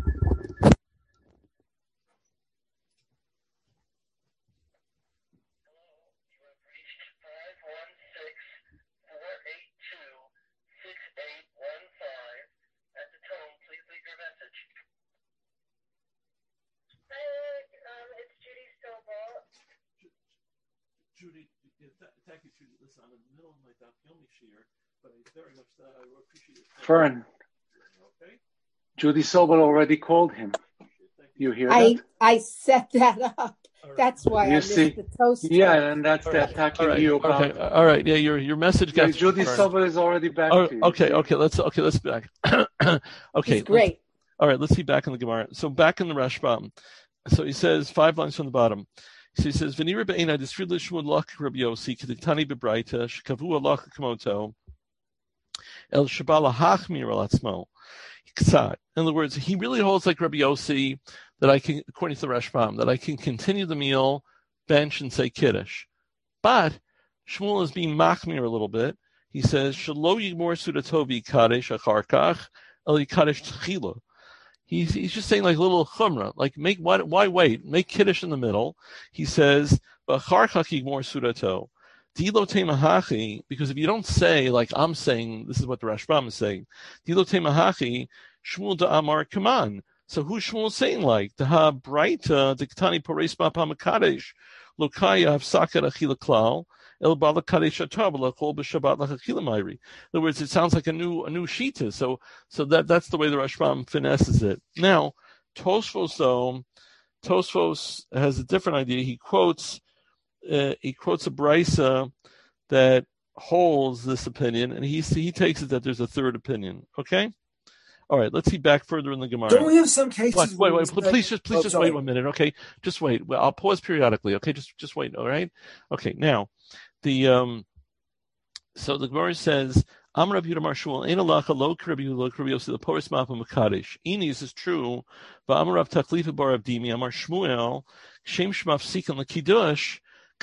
Judy, thank you, Judy. Listen, I'm in the middle of my Daf Yomi shir, but I very much uh, I appreciate it. Fern, okay? Judy Sobel already called him. You hear I that? I set that up. Right. That's why You I missed see? the toast. Yeah, talk. and that's All the right. attacking All right. you about. Okay. All right. Yeah, your your message Yeah, got Judy confirmed. Sobel is already back Oh, to you. okay. see? Okay. Let's okay. Let's be back. okay. He's great. All right. Let's see back in the Gemara. So back in the Rashbam. So he says five lines from the bottom. So he says, "V'nira be'ena disfrid l'shmud lach Rabbi Yossi k'diktani bebraita shekavu alach kamoto el shabala hachmir al atzmo." In other words, he really holds like Rabbi Yossi that I can, according to the Rashbam, that I can continue the meal, bench, and say Kiddush. But Shmuel is being machmir a little bit. He says, "Shelo yigmor sudatovi kadesh acharkach eli kadesh tchila." He's he's just saying like a little chumrah, like make why, why wait? Make Kiddush in the middle. He says, "Acharkach yigmor sudato." Dilo temahachi, because if you don't say like I'm saying, this is what the Rashbam is saying. Dilo temahachi, Shmuel da Amar Kaman. So who's Shmuel saying like the ha braita diktani poreis mapam kadesh lokaya hafsakat achila klal el bala kadesh atabla kol b'shabbat lachachila mayri. In other words, it sounds like a new a new shita. So so that that's the way the Rashbam finesses it. Now Tosfos though, Tosfos has a different idea. He quotes. Uh, he quotes a brisa that holds this opinion, and he he takes it that there's a third opinion. Okay, all right. Let's see back further in the Gemara. Don't we have some cases? Wait, wait, wait please just please oh, just sorry. wait one minute. Okay, just wait. Well, I'll pause periodically. Okay, just just wait. All right. Okay. Now, the um, so the Gemara says. Am Rabbi Yehuda Marshul ein alacha lo Rabbi Yehuda Rabbi Yossi the poris mapa makadesh. Ini is true. But Am Rav Taklifa bar Abdimi Amar Shmuel Shem Shmaf Sikan LeKiddush.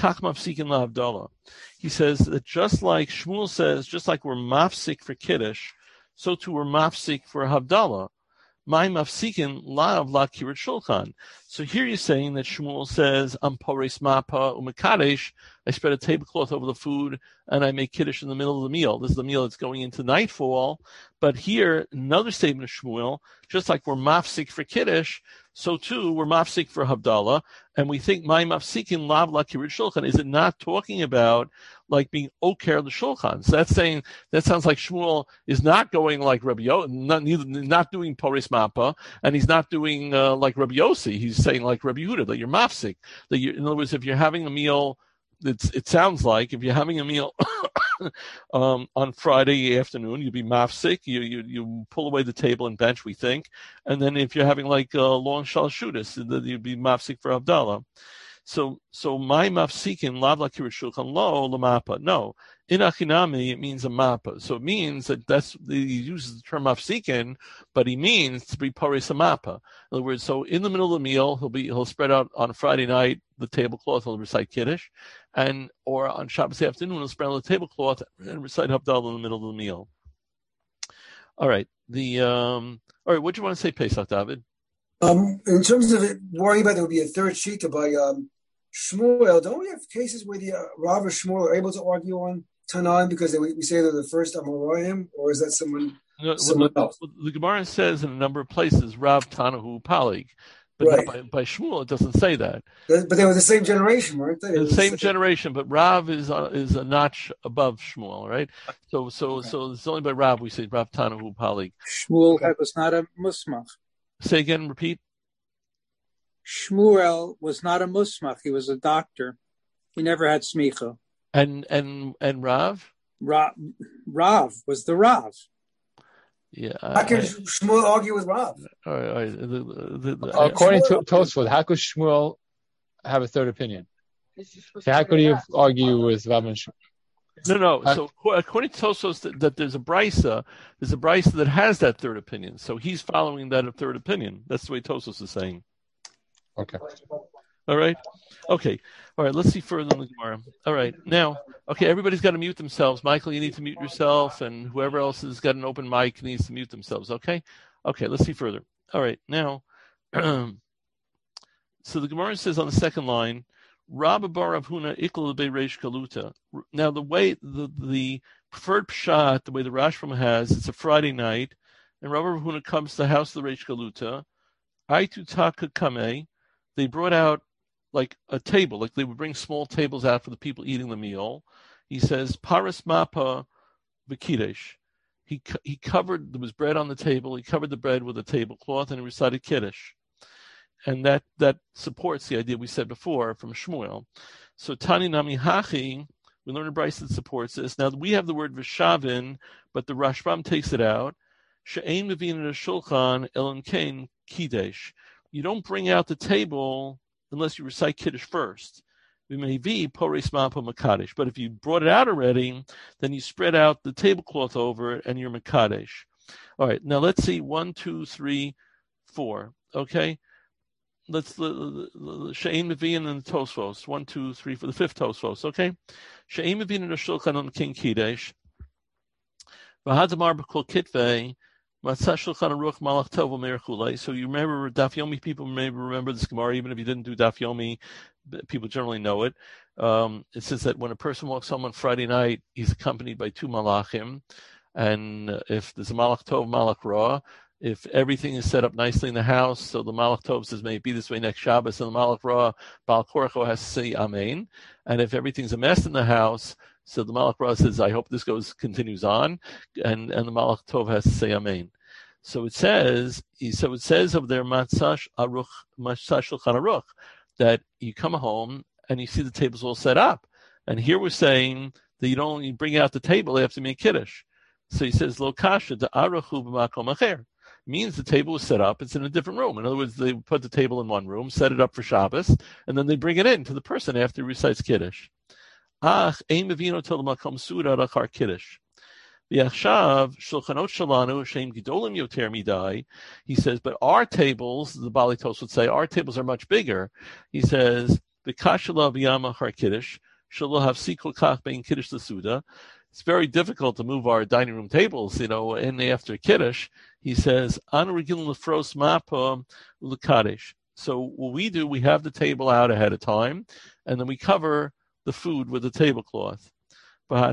He says that just like Shmuel says, just like we're mafsik for Kiddush, so too we're mafsik for Havdalah. My mafsikin lav la kirat shulchan. So here you're saying that Shmuel says, I'm pores mapa umakadesh, I spread a tablecloth over the food and I make Kiddush in the middle of the meal. This is the meal that's going into nightfall. But here, another statement of Shmuel, just like we're mafsik for Kiddush, so too we're mafsik for Havdalah, and we think my mafsikin lav la kirat shulchan. Is it not talking about like being oker the shulchan? So that's saying that sounds like Shmuel is not going like Rabbi Yossi, not, not doing pores mapa, and he's not doing uh, like Rabbi Yossi. He's saying like Rabbi Yehuda that you're mafsik. That you, in other words, if you're having a meal, it's, it sounds like if you're having a meal um, on Friday afternoon, you'd be mafsik. You you you pull away the table and bench, we think, and then if you're having like a long shalshudas, then you'd be mafsik for Havdalah. So, so my mafsikin lav la kirat shulchan lo lamapa. No, in achinami it means a mapa. So it means that that's he uses the term mafsikin, but he means to be paris a mapa. In other words, so in the middle of the meal, he'll be he'll spread out on Friday night the tablecloth. He'll recite Kiddush, and or on Shabbos afternoon he'll spread out the tablecloth and recite Havdalah in the middle of the meal. All right, the um, all right. What do you want to say, Pesach, David? Um, in terms of it, worrying about there would be a third shita by um. Shmuel, don't we have cases where the uh, Rav or Shmuel are able to argue on Tanan because they, we say they're the first Amoraim, or is that someone, no, someone well, else? The, the Gemara says in a number of places, Rav Tanahu Palig, but right. by, by Shmuel it doesn't say that. But they were the same generation, weren't they? The, the same same generation, but Rav is uh, is a notch above Shmuel, right? So so okay. so it's only by Rav we say Rav Tanahu Palig. Shmuel was not a musmach. Say again, repeat. Shmuel was not a musmach. He was a doctor. He never had smicha. And and and Rav? Rav, Rav was the Rav. Yeah. How can I, Shmuel argue with Rav? All right. All right. The, the, the, According to Tosfot, how could Shmuel have a third opinion? So how could he argue with Rav and Shmuel? No, no. So according to Tosfos, that, that there's a brisa, there's a brisa that has that third opinion. So he's following that third opinion. That's the way Tosfos is saying. Okay. All right. Okay. All right. Let's see further in the Gemara. All right. Now, okay, everybody's got to mute themselves. Michael, you need to mute yourself, and whoever else has got an open mic needs to mute themselves. Okay. Okay. Let's see further. All right. Now, so the Gemara says on the second line, Rabba bar Rav Huna ikla bereish kaluta. Now, the way the the preferred pshat, the way the Rashbam has, it's a Friday night, and Rabba Rav Huna comes to the house of the Reish Galuta. Aitu taka kame. They brought out like a table, like they would bring small tables out for the people eating the meal. He says, Paris Mapa V'Kiddush. He he covered, there was bread on the table, he covered the bread with a tablecloth and he recited Kiddush. And that, that supports the idea we said before from Shmuel. So Tani Nami Hachi, we learn a Bryce that supports this. Now we have the word Vishavin, but the Rashbam takes it out. She'ein mevin shulchan elon kain kiddush. You don't bring out the table unless you recite Kiddush first. But if you brought it out already, then you spread out the tablecloth over it and you're Makadesh. All right, now let's see. One, two, three, four. Okay? Let's She'ein mevin and the Tosfos. One, two, three for the fifth Tosfos. Okay? She'ein mevin and shulchan elon kain kiddush. V'hadamar b'kol kitvei. So you remember Daf Yomi, people may remember this Gemara, even if you didn't do Daf Yomi, people generally know it. Um, it says that when a person walks home on Friday night, he's accompanied by two malachim, and if there's a malach tov, malach ra, if everything is set up nicely in the house, so the malach tov says, may it be this way next Shabbos, and the malach ra, Baal Korcho has to say amen, and if everything's a mess in the house, so the malach ra says, I hope this goes continues on, and, and the malach tov has to say amen. So it says, so it says of their Matzah Aruch, Matzah Shulchan Aruch, that you come home and you see the tables all set up. And here we're saying that you don't only bring out the table after make Kiddush. So he says, Lo kasha da aruchu b'makom acher. Means the table was set up, it's in a different room. In other words, they put the table in one room, set it up for Shabbos, and then they bring it in to the person after he recites Kiddush. Ach, ein mevino tel makom suda rachar Kiddush. He says, but our tables, the Bali Tos would say, our tables are much bigger. He says, it's very difficult to move our dining room tables, you know, in after Kiddush. He says, so what we do, we have the table out ahead of time, and then we cover the food with the tablecloth. So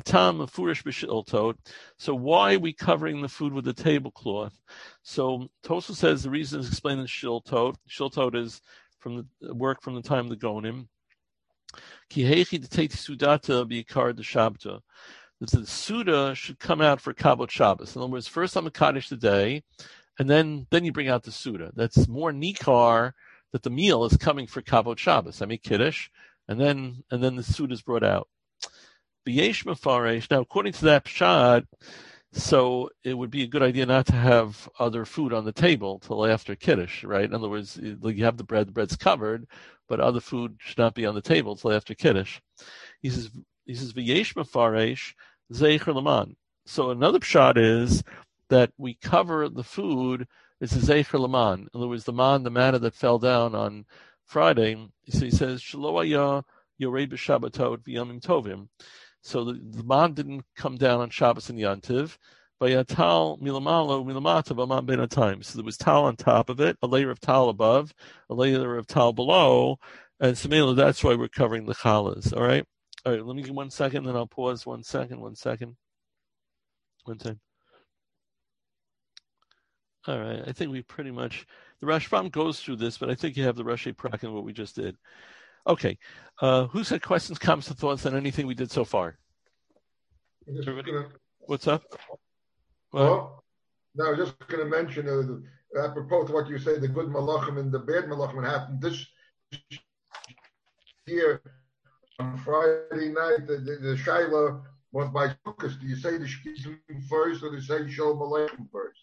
why are we covering the food with the tablecloth? So Tosfos says the reason is explained in Shiltot. Shiltot is from the work from the time of the Gonim. That the Suda should come out for Kabot Shabbos. In other words, first I'm a Kaddish the day, and then then you bring out the Suda. That's more nikar that the meal is coming for Kabot Shabbos. I make Kiddush, and then and then the Suda is brought out. B'yesh mefaresh. Now, according to that pshat, so it would be a good idea not to have other food on the table till after Kiddush, right? In other words, you have the bread, the bread's covered, but other food should not be on the table till after Kiddush. He says, he says, V'yesh mefaresh zeicher laman. So another pshat is that we cover the food. It's a zeicher laman. In other words, the man, the manna that fell down on Friday. So he says, Shelo haya yored b'shabbatot v'yamim tovim. So the, the man didn't come down on Shabbos and Yantiv. Vayatal milamalo milamata b'man ben atayim. So there was tal on top of it, a layer of tal above, a layer of tal below, and so that's why we're covering the challahs. All right, all right. Let me give one second, then I'll pause. One second, one second, one second. All right, I think we pretty much the Rashbam goes through this, but I think you have the Rashi Prak in what we just did. Okay. Uh, who's had questions, comments, and thoughts on anything we did so far? Everybody? Gonna, What's up? Well, no, I was just going to mention, uh, apropos to what you say, the good malachim and the bad malachim happened this year on Friday night. The, the, the Shaila was by Sukkot. Do you say the Shkizim first or do you say Shalom Aleichem first?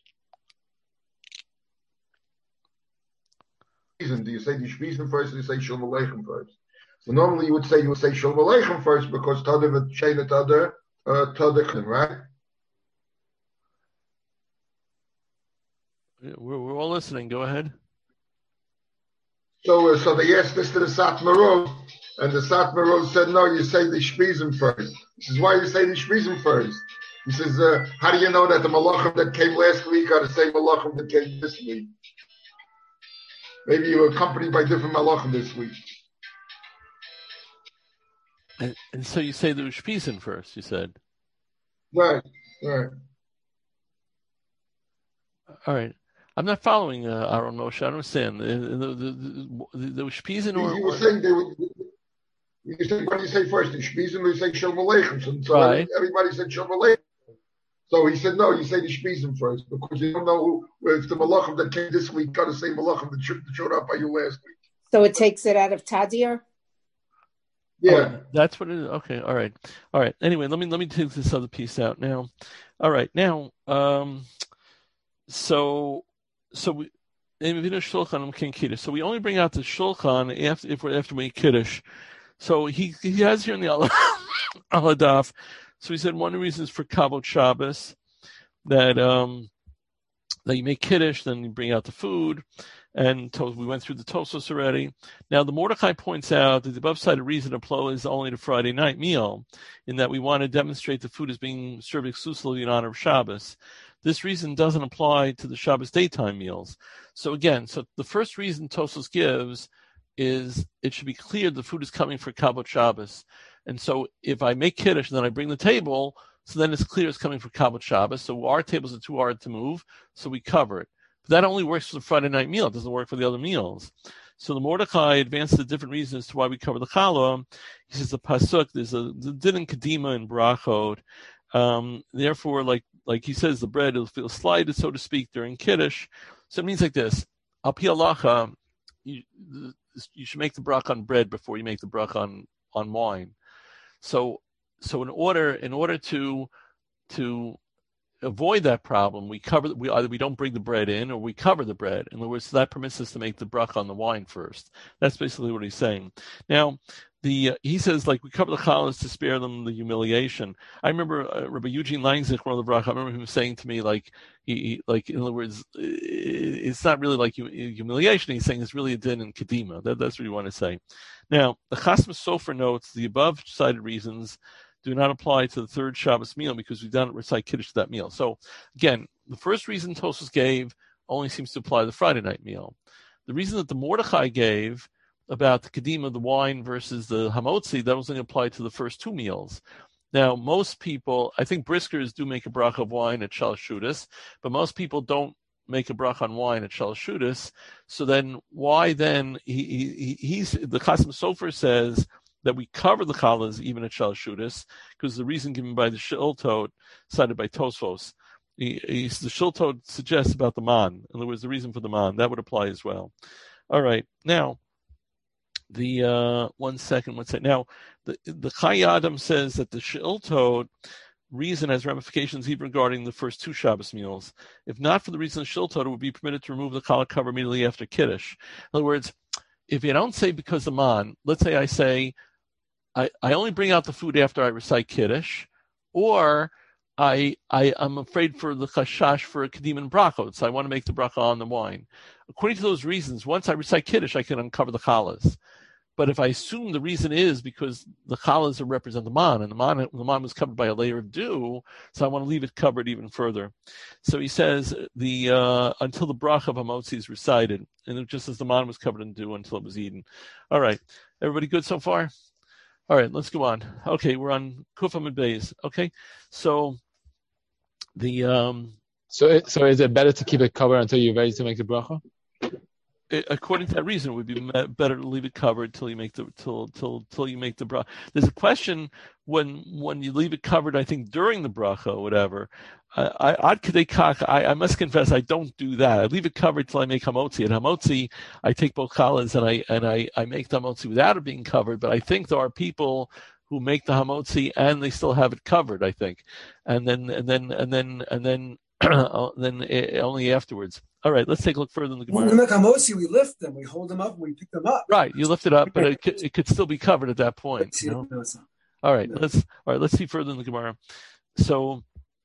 Do you say the Shkizim first or do you say Shalom Aleichem first? So normally you would say you would say Shalom Aleichem first because Tadav and Shayna Tadav uh Tadav, right? We're, we're all listening. Go ahead. So uh, so they asked this to the Satmarov, and the Satmarov said, no, you say the Shkizim first. This is why you say the Shkizim first. He says, uh, how do you know that the Malachim that came last week are the same Malachim that came this week? Maybe you were accompanied by different Malachim this week. And, and so you say the Ushpizin first, you said. Right, right. All right. I'm not following uh, Aaron Moshe. I don't understand. The, the, the, the, the Spiesen or... You were saying they would... You say, what do you say first? The Spiesen, you say Shalom Aleichem. So right. everybody said Shalom Aleichem. So he said, no, you say the Spiesen first, because you don't know who, if the Malachim that came this week got the same Malachim that showed up by you last week. So it takes it out of Tadir? Yeah. Oh, that's what it is. Okay, all right. All right. Anyway, let me let me take this other piece out now. All right. Now, um, so so we so we only bring out the Shulchan after if we're after we make Kiddush. So he he has here in the Aladaf. So he said one of the reasons for Kabot Shabbos that um, that you make Kiddush, then you bring out the food, and to, we went through the Tosos already. Now the Mordechai points out that the above cited reason applies only to Friday night meal, in that we want to demonstrate the food is being served exclusively in honor of Shabbos. This reason doesn't apply to the Shabbos daytime meals. So again, so the first reason Tosos gives is it should be clear the food is coming for Kabot Shabbos. And so if I make Kiddush and then I bring the table, so then it's clear it's coming for Kabot Shabbos. So our tables are too hard to move, so we cover it. But that only works for the Friday night meal. It doesn't work for the other meals. So the Mordechai advances the different reasons to why we cover the challah. He says the pasuk, there's a the din in Kedima and Brachot. Um, therefore, like like he says, the bread will feel slighted, so to speak, during Kiddush. So it means like this. Al pi halacha, you, you should make the brach on bread before you make the brach on, on wine. So, so in order, in order to, to avoid that problem, we cover, we either we don't bring the bread in or we cover the bread. In other words, so that permits us to make the brach on the wine first. That's basically what he's saying. Now, the uh, he says like we cover the challahs to spare them the humiliation. I remember uh, Rabbi Eugene Langzich, one of the brach. I remember him saying to me like he, he like in other words, it's not really like humiliation. He's saying it's really a din in kedima. That, that's what you want to say. Now, the Chasam Sofer notes the above cited reasons do not apply to the third Shabbos meal because we don't recite Kiddush to that meal. So again, the first reason Tosfos gave only seems to apply to the Friday night meal. The reason that the Mordechai gave about the Kedima, the wine versus the Hamotzi, that was only applied to the first two meals. Now, most people, I think briskers do make a bracha of wine at Shalosh Shudas, but most people don't make a bracha on wine at Shalosh Shudas. So then, why then? He, he he's the Chasam Sofer says that we cover the challahs even at Shalosh Shudas because the reason given by the Shiltot cited by Tosfos. He, he's, the Shiltot suggests about the man. In other words, the reason for the man that would apply as well. All right, now. The uh, one second, one second. Now, the the Chai Adam says that the Shiltot reason has ramifications even regarding the first two Shabbos meals. If not for the reason of Shiltot, it would be permitted to remove the challah cover immediately after Kiddush. In other words, if you don't say because the man, let's say I say I, I only bring out the food after I recite Kiddush, or I I am afraid for the chashash for a kedim and brachot, so I want to make the bracha on the wine. According to those reasons, once I recite Kiddush, I can uncover the challahs. But if I assume the reason is because the challahs represent the man, and the man, the man was covered by a layer of dew, so I want to leave it covered even further. So he says the uh, until the bracha of Hamotzi is recited, and it just as the man was covered in dew until it was eaten. All right, everybody good so far? All right, let's go on. Okay, we're on Kuf Amud Beis. Okay, so the um, so it, so is it better to keep it covered until you're ready to make the bracha? According to that reason, it would be better to leave it covered till you make the till till till you make the bracha. There's a question when when you leave it covered. I think during the bracha or whatever. I I, I I must confess I don't do that. I leave it covered till I make hamotzi. At hamotzi, I take both challahs and I and I, I make the hamotzi without it being covered. But I think there are people who make the hamotzi and they still have it covered. I think, and then and then and then and then then only afterwards. All right, let's take a look further in the Gemara. When we make hamotzi, we lift them, we hold them up, we pick them up. Right, you lift it up, but it could, it could still be covered at that point. You know? All right, let's all right. Let's see further in the Gemara. So,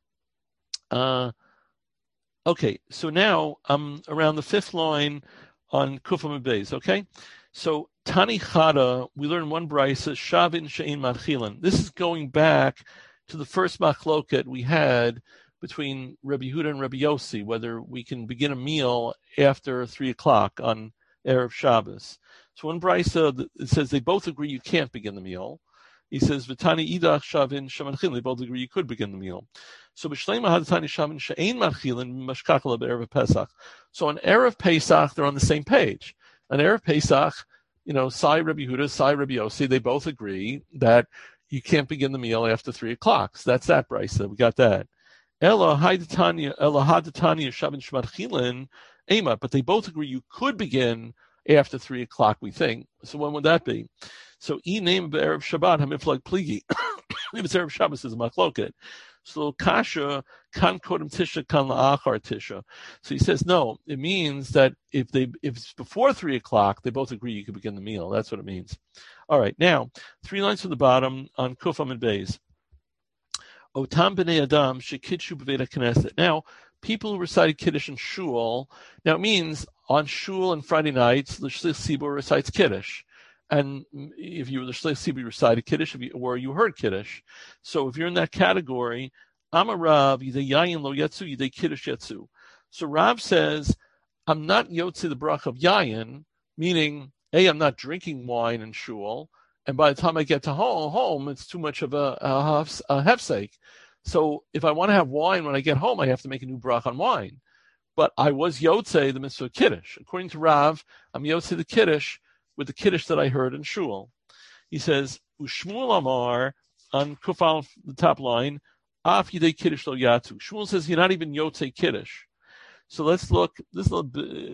uh, okay. So now I'm around the fifth line on Kuf Amud Beis. Okay, so Tani Chada, we learn one brisa Shavin Shein Machilin. This is going back to the first machloket we had between Rabbi Yehuda and Rabbi Yossi, whether we can begin a meal after three o'clock on Erev Shabbos. So in Brisa, it says they both agree you can't begin the meal, He says, V'tani idach shavin shemanchilin. They both agree you could begin the meal. So b'shleima hadatani shavin she'ein manchilin mashkakala be'erev Pesach. So on Erev Pesach, they're on the same page. On Erev Pesach, you know, Sai Rabbi Yehuda, Sai Rabbi Yossi, they both agree that you can't begin the meal after three o'clock. So that's that, Bryce. We got that. Ela hadatani ela hadatani shavin shemanchilin ema. But they both agree you could begin after three o'clock, we think. So when would that be? So e name Erev Shabbat hamiflag pligi. If it's Erev Shabbos, is a machloket. So kasha kan kodem tisha kan la'achar tisha. So he says no. It means that if they if it's before three o'clock, they both agree you can begin the meal. That's what it means. All right. Now three lines from the bottom on Kufam and Beis. Otam b'nei adam shekitshu b'veit knesset. Now people who recited Kiddush in shul. Now it means on shul and Friday nights the Shlich Tzibur recites Kiddush. And if you were the Shlich Tzibur, you recited Kiddush, if you, or you heard Kiddush. So if you're in that category, I'm a Rav, yidei yayin lo yatsu, yidei Kiddush yatsu. So Rav says, I'm not yotze the brach of yayin, meaning, A, I'm not drinking wine in shul, and by the time I get to home, home it's too much of a, a, a hefsek. So if I want to have wine when I get home, I have to make a new brach on wine. But I was yotze the mitzvah Kiddush. According to Rav, I'm yotze the Kiddush with the Kiddush that I heard in shul. He says, Ushmuel Amar, on Kufal, the top line, Af Yidei Kiddush Lo Yatsu. Shmuel says you're not even Yotzei Kiddush. So let's look, this little,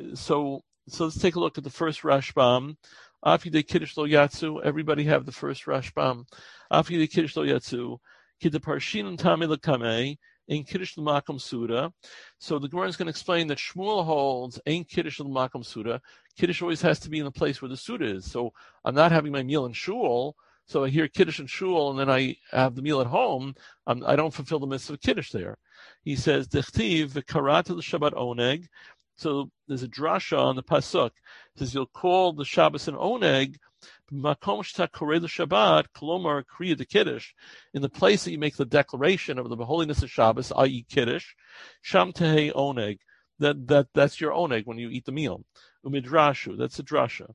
so, so let's take a look at the first Rashbam. Af Yidei Kiddush Lo Yatsu. Everybody have the first Rashbam. Af Yidei Kiddush Lo Yatsu. Kid the Parshin and Tami Lakameh. Ein Kiddush l'Makom Suda. So the Gemara is going to explain that Shmuel holds Ein Kiddush l'Makom Suda. Kiddush always has to be in the place where the Suda is. So I'm not having my meal in shul. So I hear Kiddush in shul, and then I have the meal at home. I'm, I don't fulfill the mitzvah of Kiddush there. He says, Dechtiv v'karata l'Shabbat oneg. So there's a drasha on the pasuk. It says you'll call the Shabbos an oneg. Makom shta korei l'Shabbat, kolomar kriya de Kiddush, in the place that you make the declaration of the holiness of Shabbos, that is Kiddush, sham tehei oneg, that that that's your oneg when you eat the meal. Umidrashu, that's a drasha.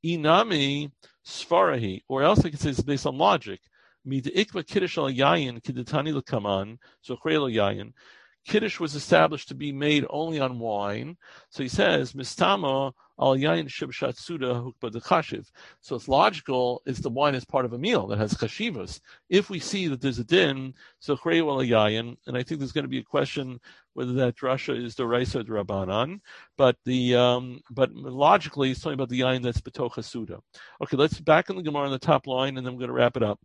Inami svarahi, or else I can say it's based on logic. Mid ikva Kiddush al yayin kidetani l'kaman, so korei lo yayin. Kiddush was established to be made only on wine. So he says, Mistama al yayin shibshat suda hukba de chashiv. So it's logical is the wine is part of a meal that has chashivas. If we see that there's a din, so chrei al yayin, and I think there's going to be a question whether that drasha is the Raisa or the Rabbanan, but the um, but logically it's talking about the yayin that's betocha suda. Okay, let's back in the Gemara on the top line, and then we're going to wrap it up.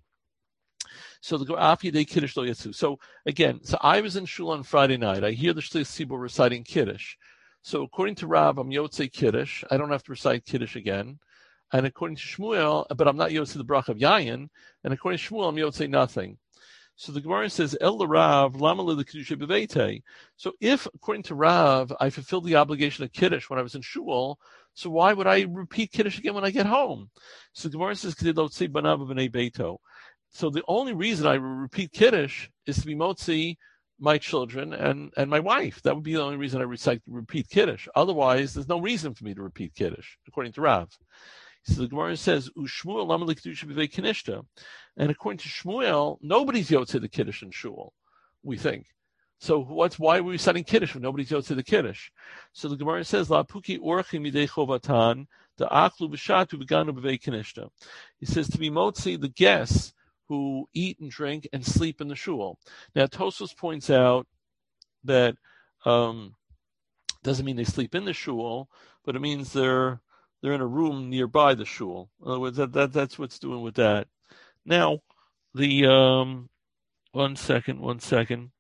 So the Af Yidei Kiddush Lo Yatsu. So again, so I was in shul on Friday night. I hear the Shlich Tzibur reciting Kiddush. So according to Rav, I'm Yotzei Kiddush. I don't have to recite Kiddush again. And according to Shmuel, but I'm not Yotzei the brach of Yayin. And according to Shmuel, I'm Yotzei nothing. So the Gemara says, El Rav, Lama le Kiddush beveitei. So if, according to Rav, I fulfilled the obligation of Kiddush when I was in shul, so why would I repeat Kiddush again when I get home? So the Gemara says, K'dei lo tzei banav b'nei beito. So the only reason I repeat Kiddush is to be motzi my children and, and my wife. That would be the only reason I recite repeat Kiddush. Otherwise, there's no reason for me to repeat Kiddush, according to Rav. So the Gemara says, Ushmuel lama l'kedusha b'vei kinishta. And according to Shmuel, nobody's yotzei the Kiddush in shul, we think. So what's why are we reciting Kiddush when nobody's yotzei the Kiddush? So the Gemara says, La puki orchim midei chovatan, the achlu b'shatu b'ganu b'vei kinishta. He says to be motzi the guests who eat and drink and sleep in the shul. Now, Tosfos points out that um, doesn't mean they sleep in the shul, but it means they're they're in a room nearby the shul. In other words, that, that that's what's doing with that. Now, the um, one second, one second.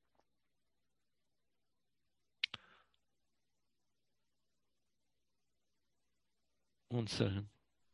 One second.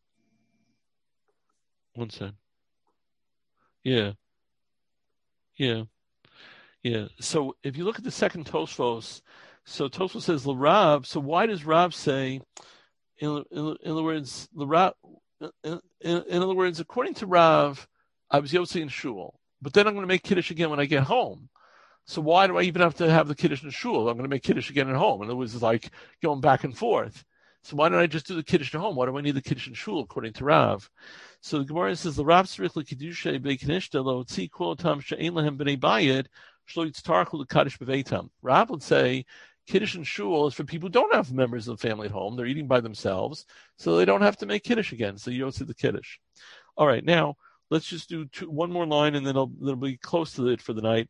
One second. Yeah, yeah, yeah. So if you look at the second Tosfos, so Tosfos says LaRav. So why does Rav say, in, in, in other words, LaRav, in, in, in other words, according to Rav, I was Yotzi in shul, but then I'm going to make Kiddush again when I get home. So why do I even have to have the Kiddush in shul? I'm going to make Kiddush again at home. In other words, it's like going back and forth. So why don't I just do the Kiddush at home? Why do I need the Kiddush in shul, according to Rav? So the Gemara says, the Rav tzarich l'kiddushay b'knishta lo tzii kol tam she'ein lahem b'nei bayit shlo yitztarchu l'kaddish b'veitam. Rav would say, Kiddush in shul is for people who don't have members of the family at home. They're eating by themselves, so they don't have to make Kiddush again. So you don't see the Kiddush. All right, now let's just do two, one more line, and then it'll, it'll be close to it for the night.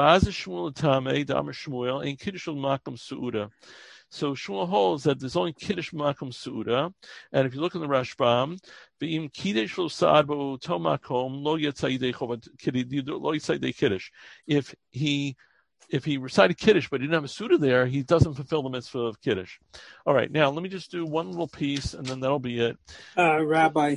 So Shmuel holds that there's only Kiddush Makom Su'uda, and if you look in the Rashbam, V'im Kiddush lo sa'ad ba'oto makom lo yatzai chovat Kiddush. If he if he recited Kiddush but he didn't have a Su'uda there, he doesn't fulfill the mitzvah of Kiddush. All right, now let me just do one little piece, and then that'll be it. Uh, Rabbi,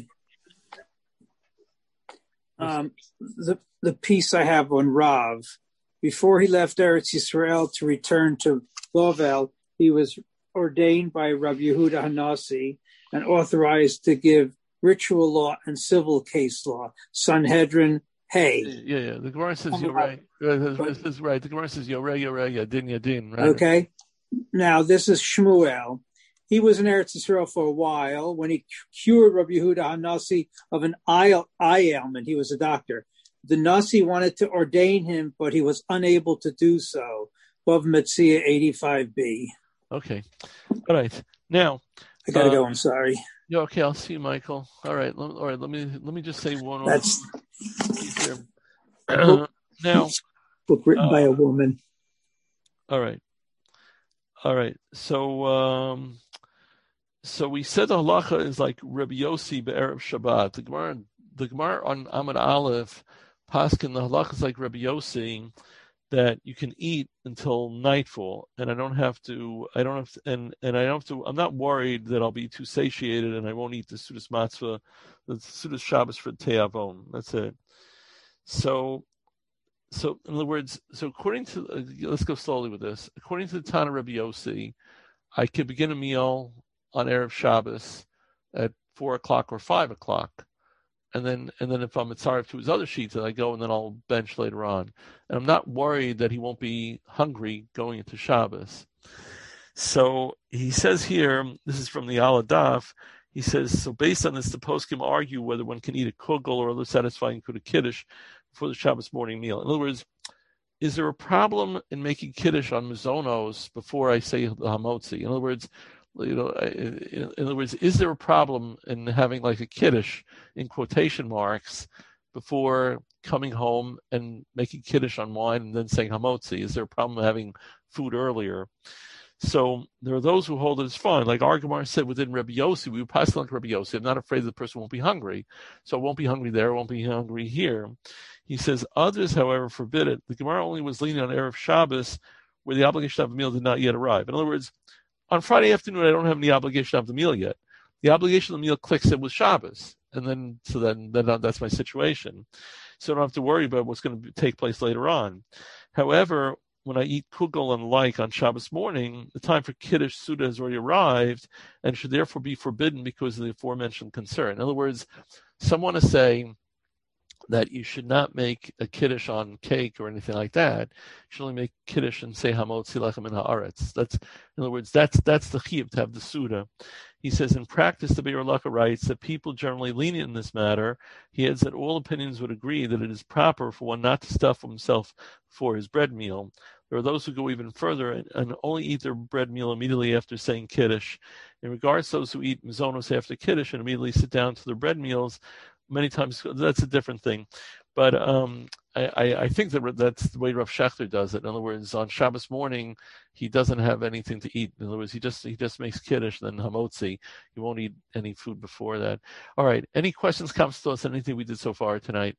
um, the the piece I have on Rav, before he left Eretz Yisrael to return to Bovel, he was ordained by Rabbi Yehuda Hanasi and authorized to give ritual law and civil case law. Sanhedrin, hey. Yeah, yeah. The Gemara says Yoreh. This is right. The Gemara says Yoreh, Yoreh, Yadin, Yadin. Right? Okay. Now, this is Shmuel. He was in Eretz Yisrael for a while when he cured Rabbi Yehuda Hanasi of an eye, eye ailment. He was a doctor. The Nasi wanted to ordain him, but he was unable to do so. Bava Metzia eighty-five b. Okay. All right. Now I gotta uh, go. I'm sorry. Yeah. Okay. I'll see you, Michael. All right. Let, all right. Let me let me just say one. That's uh, now. Book written uh, by a woman. All right. All right. So um, so we said the halacha is like Rabbi Yossi be'erev Shabbat. The Gemara the Gemara on Amud Aleph paskin the halacha is like Rabbi Yossi, that you can eat until nightfall, and I don't have to, I don't have to, and, and I don't have to, I'm not worried that I'll be too satiated and I won't eat the Sudas Matzvah, the Sudas Shabbos for Te'avon. That's it. So, so in other words, so according to, uh, let's go slowly with this. According to the Tana Rabbi Yossi, I could begin a meal on Erev Shabbos at four o'clock or five o'clock. And then, and then if I'm mitzaref to his other sheets, then I go and then I'll bench later on. And I'm not worried that he won't be hungry going into Shabbos. So he says here, this is from the Aladaf, he says, so based on this, the poskim argue whether one can eat a kugel or other satisfying food of kiddush before the Shabbos morning meal. In other words, is there a problem in making kiddush on mizonos before I say the hamotzi? In other words, You know, in, in other words, is there a problem in having like a kiddush in quotation marks before coming home and making kiddush on wine and then saying hamotzi? Is there a problem having food earlier? So there are those who hold it as fine. Like our Gemara said within Rabbi Yossi, we would pass it like Rabbi Yossi. I'm not afraid the person won't be hungry. So it won't be hungry there, it won't be hungry here. He says others, however, forbid it. The Gemara only was leaning on Erev Shabbos where the obligation to have a meal did not yet arrive. In other words, on Friday afternoon, I don't have any obligation to have the meal yet. The obligation of the meal clicks in with Shabbos. And then, so then, then that's my situation. So I don't have to worry about what's going to take place later on. However, when I eat kugel and like on Shabbos morning, the time for Kiddush Suda has already arrived and should therefore be forbidden because of the aforementioned concern. In other words, some want to say that you should not make a kiddush on cake or anything like that. You should only make kiddush and say hamotzi lechem in haaretz. That's, in other words, that's that's the chiyuv to have the suda. He says, in practice, the Be'er Laka writes that people generally lenient in this matter. He adds that all opinions would agree that it is proper for one not to stuff himself for his bread meal. There are those who go even further and, and only eat their bread meal immediately after saying kiddush. In regards to those who eat mizonos after kiddush and immediately sit down to their bread meals, many times that's a different thing, but um, I, I, I think that that's the way Rav Shechter does it. In other words, on Shabbos morning, he doesn't have anything to eat. In other words, he just he just makes kiddush, then hamotzi. He won't eat any food before that. All right. Any questions, comments, thoughts on anything we did so far tonight?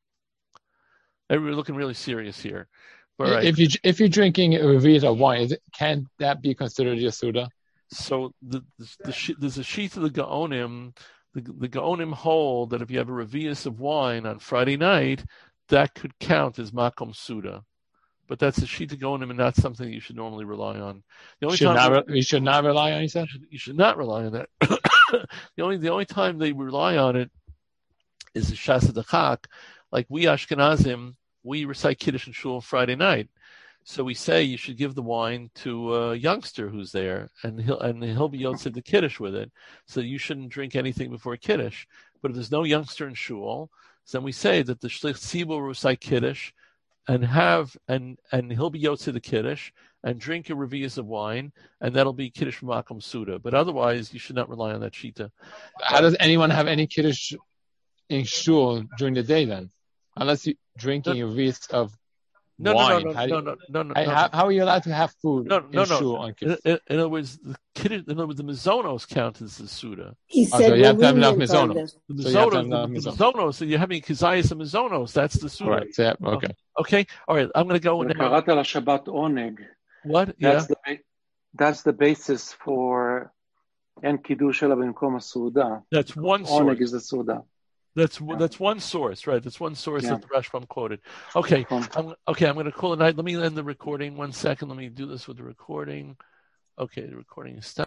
We're looking really serious here. All right. If you if you're drinking a revita wine, is it, can that be considered yasuda? So the, the, the there's a sheet of the Gaonim. The, the Gaonim hold that if you have a revius of wine on Friday night, that could count as makom suda. But that's a sheet of Gaonim and not something you should normally rely on. The only should time not, we, you should not rely on, you said? You should, you should not rely on that. the only the only time they rely on it is the Shas Dachak. Like we Ashkenazim, we recite Kiddush and Shul Friday night. So we say you should give the wine to a youngster who's there, and he'll and he'll be yotzei the kiddush with it. So you shouldn't drink anything before kiddush. But if there's no youngster in shul, then we say that the shlich tzibur will recite kiddush, and have and and he'll be yotzei the kiddush and drink a revius of wine, and that'll be kiddush makom suda. But otherwise, you should not rely on that shita. How does anyone have any kiddush in shul during the day then? Unless you're drinking no, a revius of no, wine. No, no, no, how, no, no, no, no, how, no. How, how are you allowed to have food no, no, in no. shul on kiddush? In, in other words, the kiddush, in other words, the mizonos count as the suda. He oh, said so you have to have enough lenient on mizonos. this. The So you have to have mizonos, enough the mizonos. mizonos, so you're having kizayas and mizonos. That's the suda. Right. So, yeah, okay. Okay. All right. I'm going to go now. וקראת לשבת עונג. What? Yeah. That's the that's the basis for אין קידוש אלא במקום הסעודה. That's one עונג source. is the סעודה. That's Yeah. that's one source, right? That's one source Yeah. that the Rashbam quoted. Okay. Um, I'm, okay. I'm going to call it night. Let me end the recording. One second. Let me do this with the recording. Okay. The recording is stopped.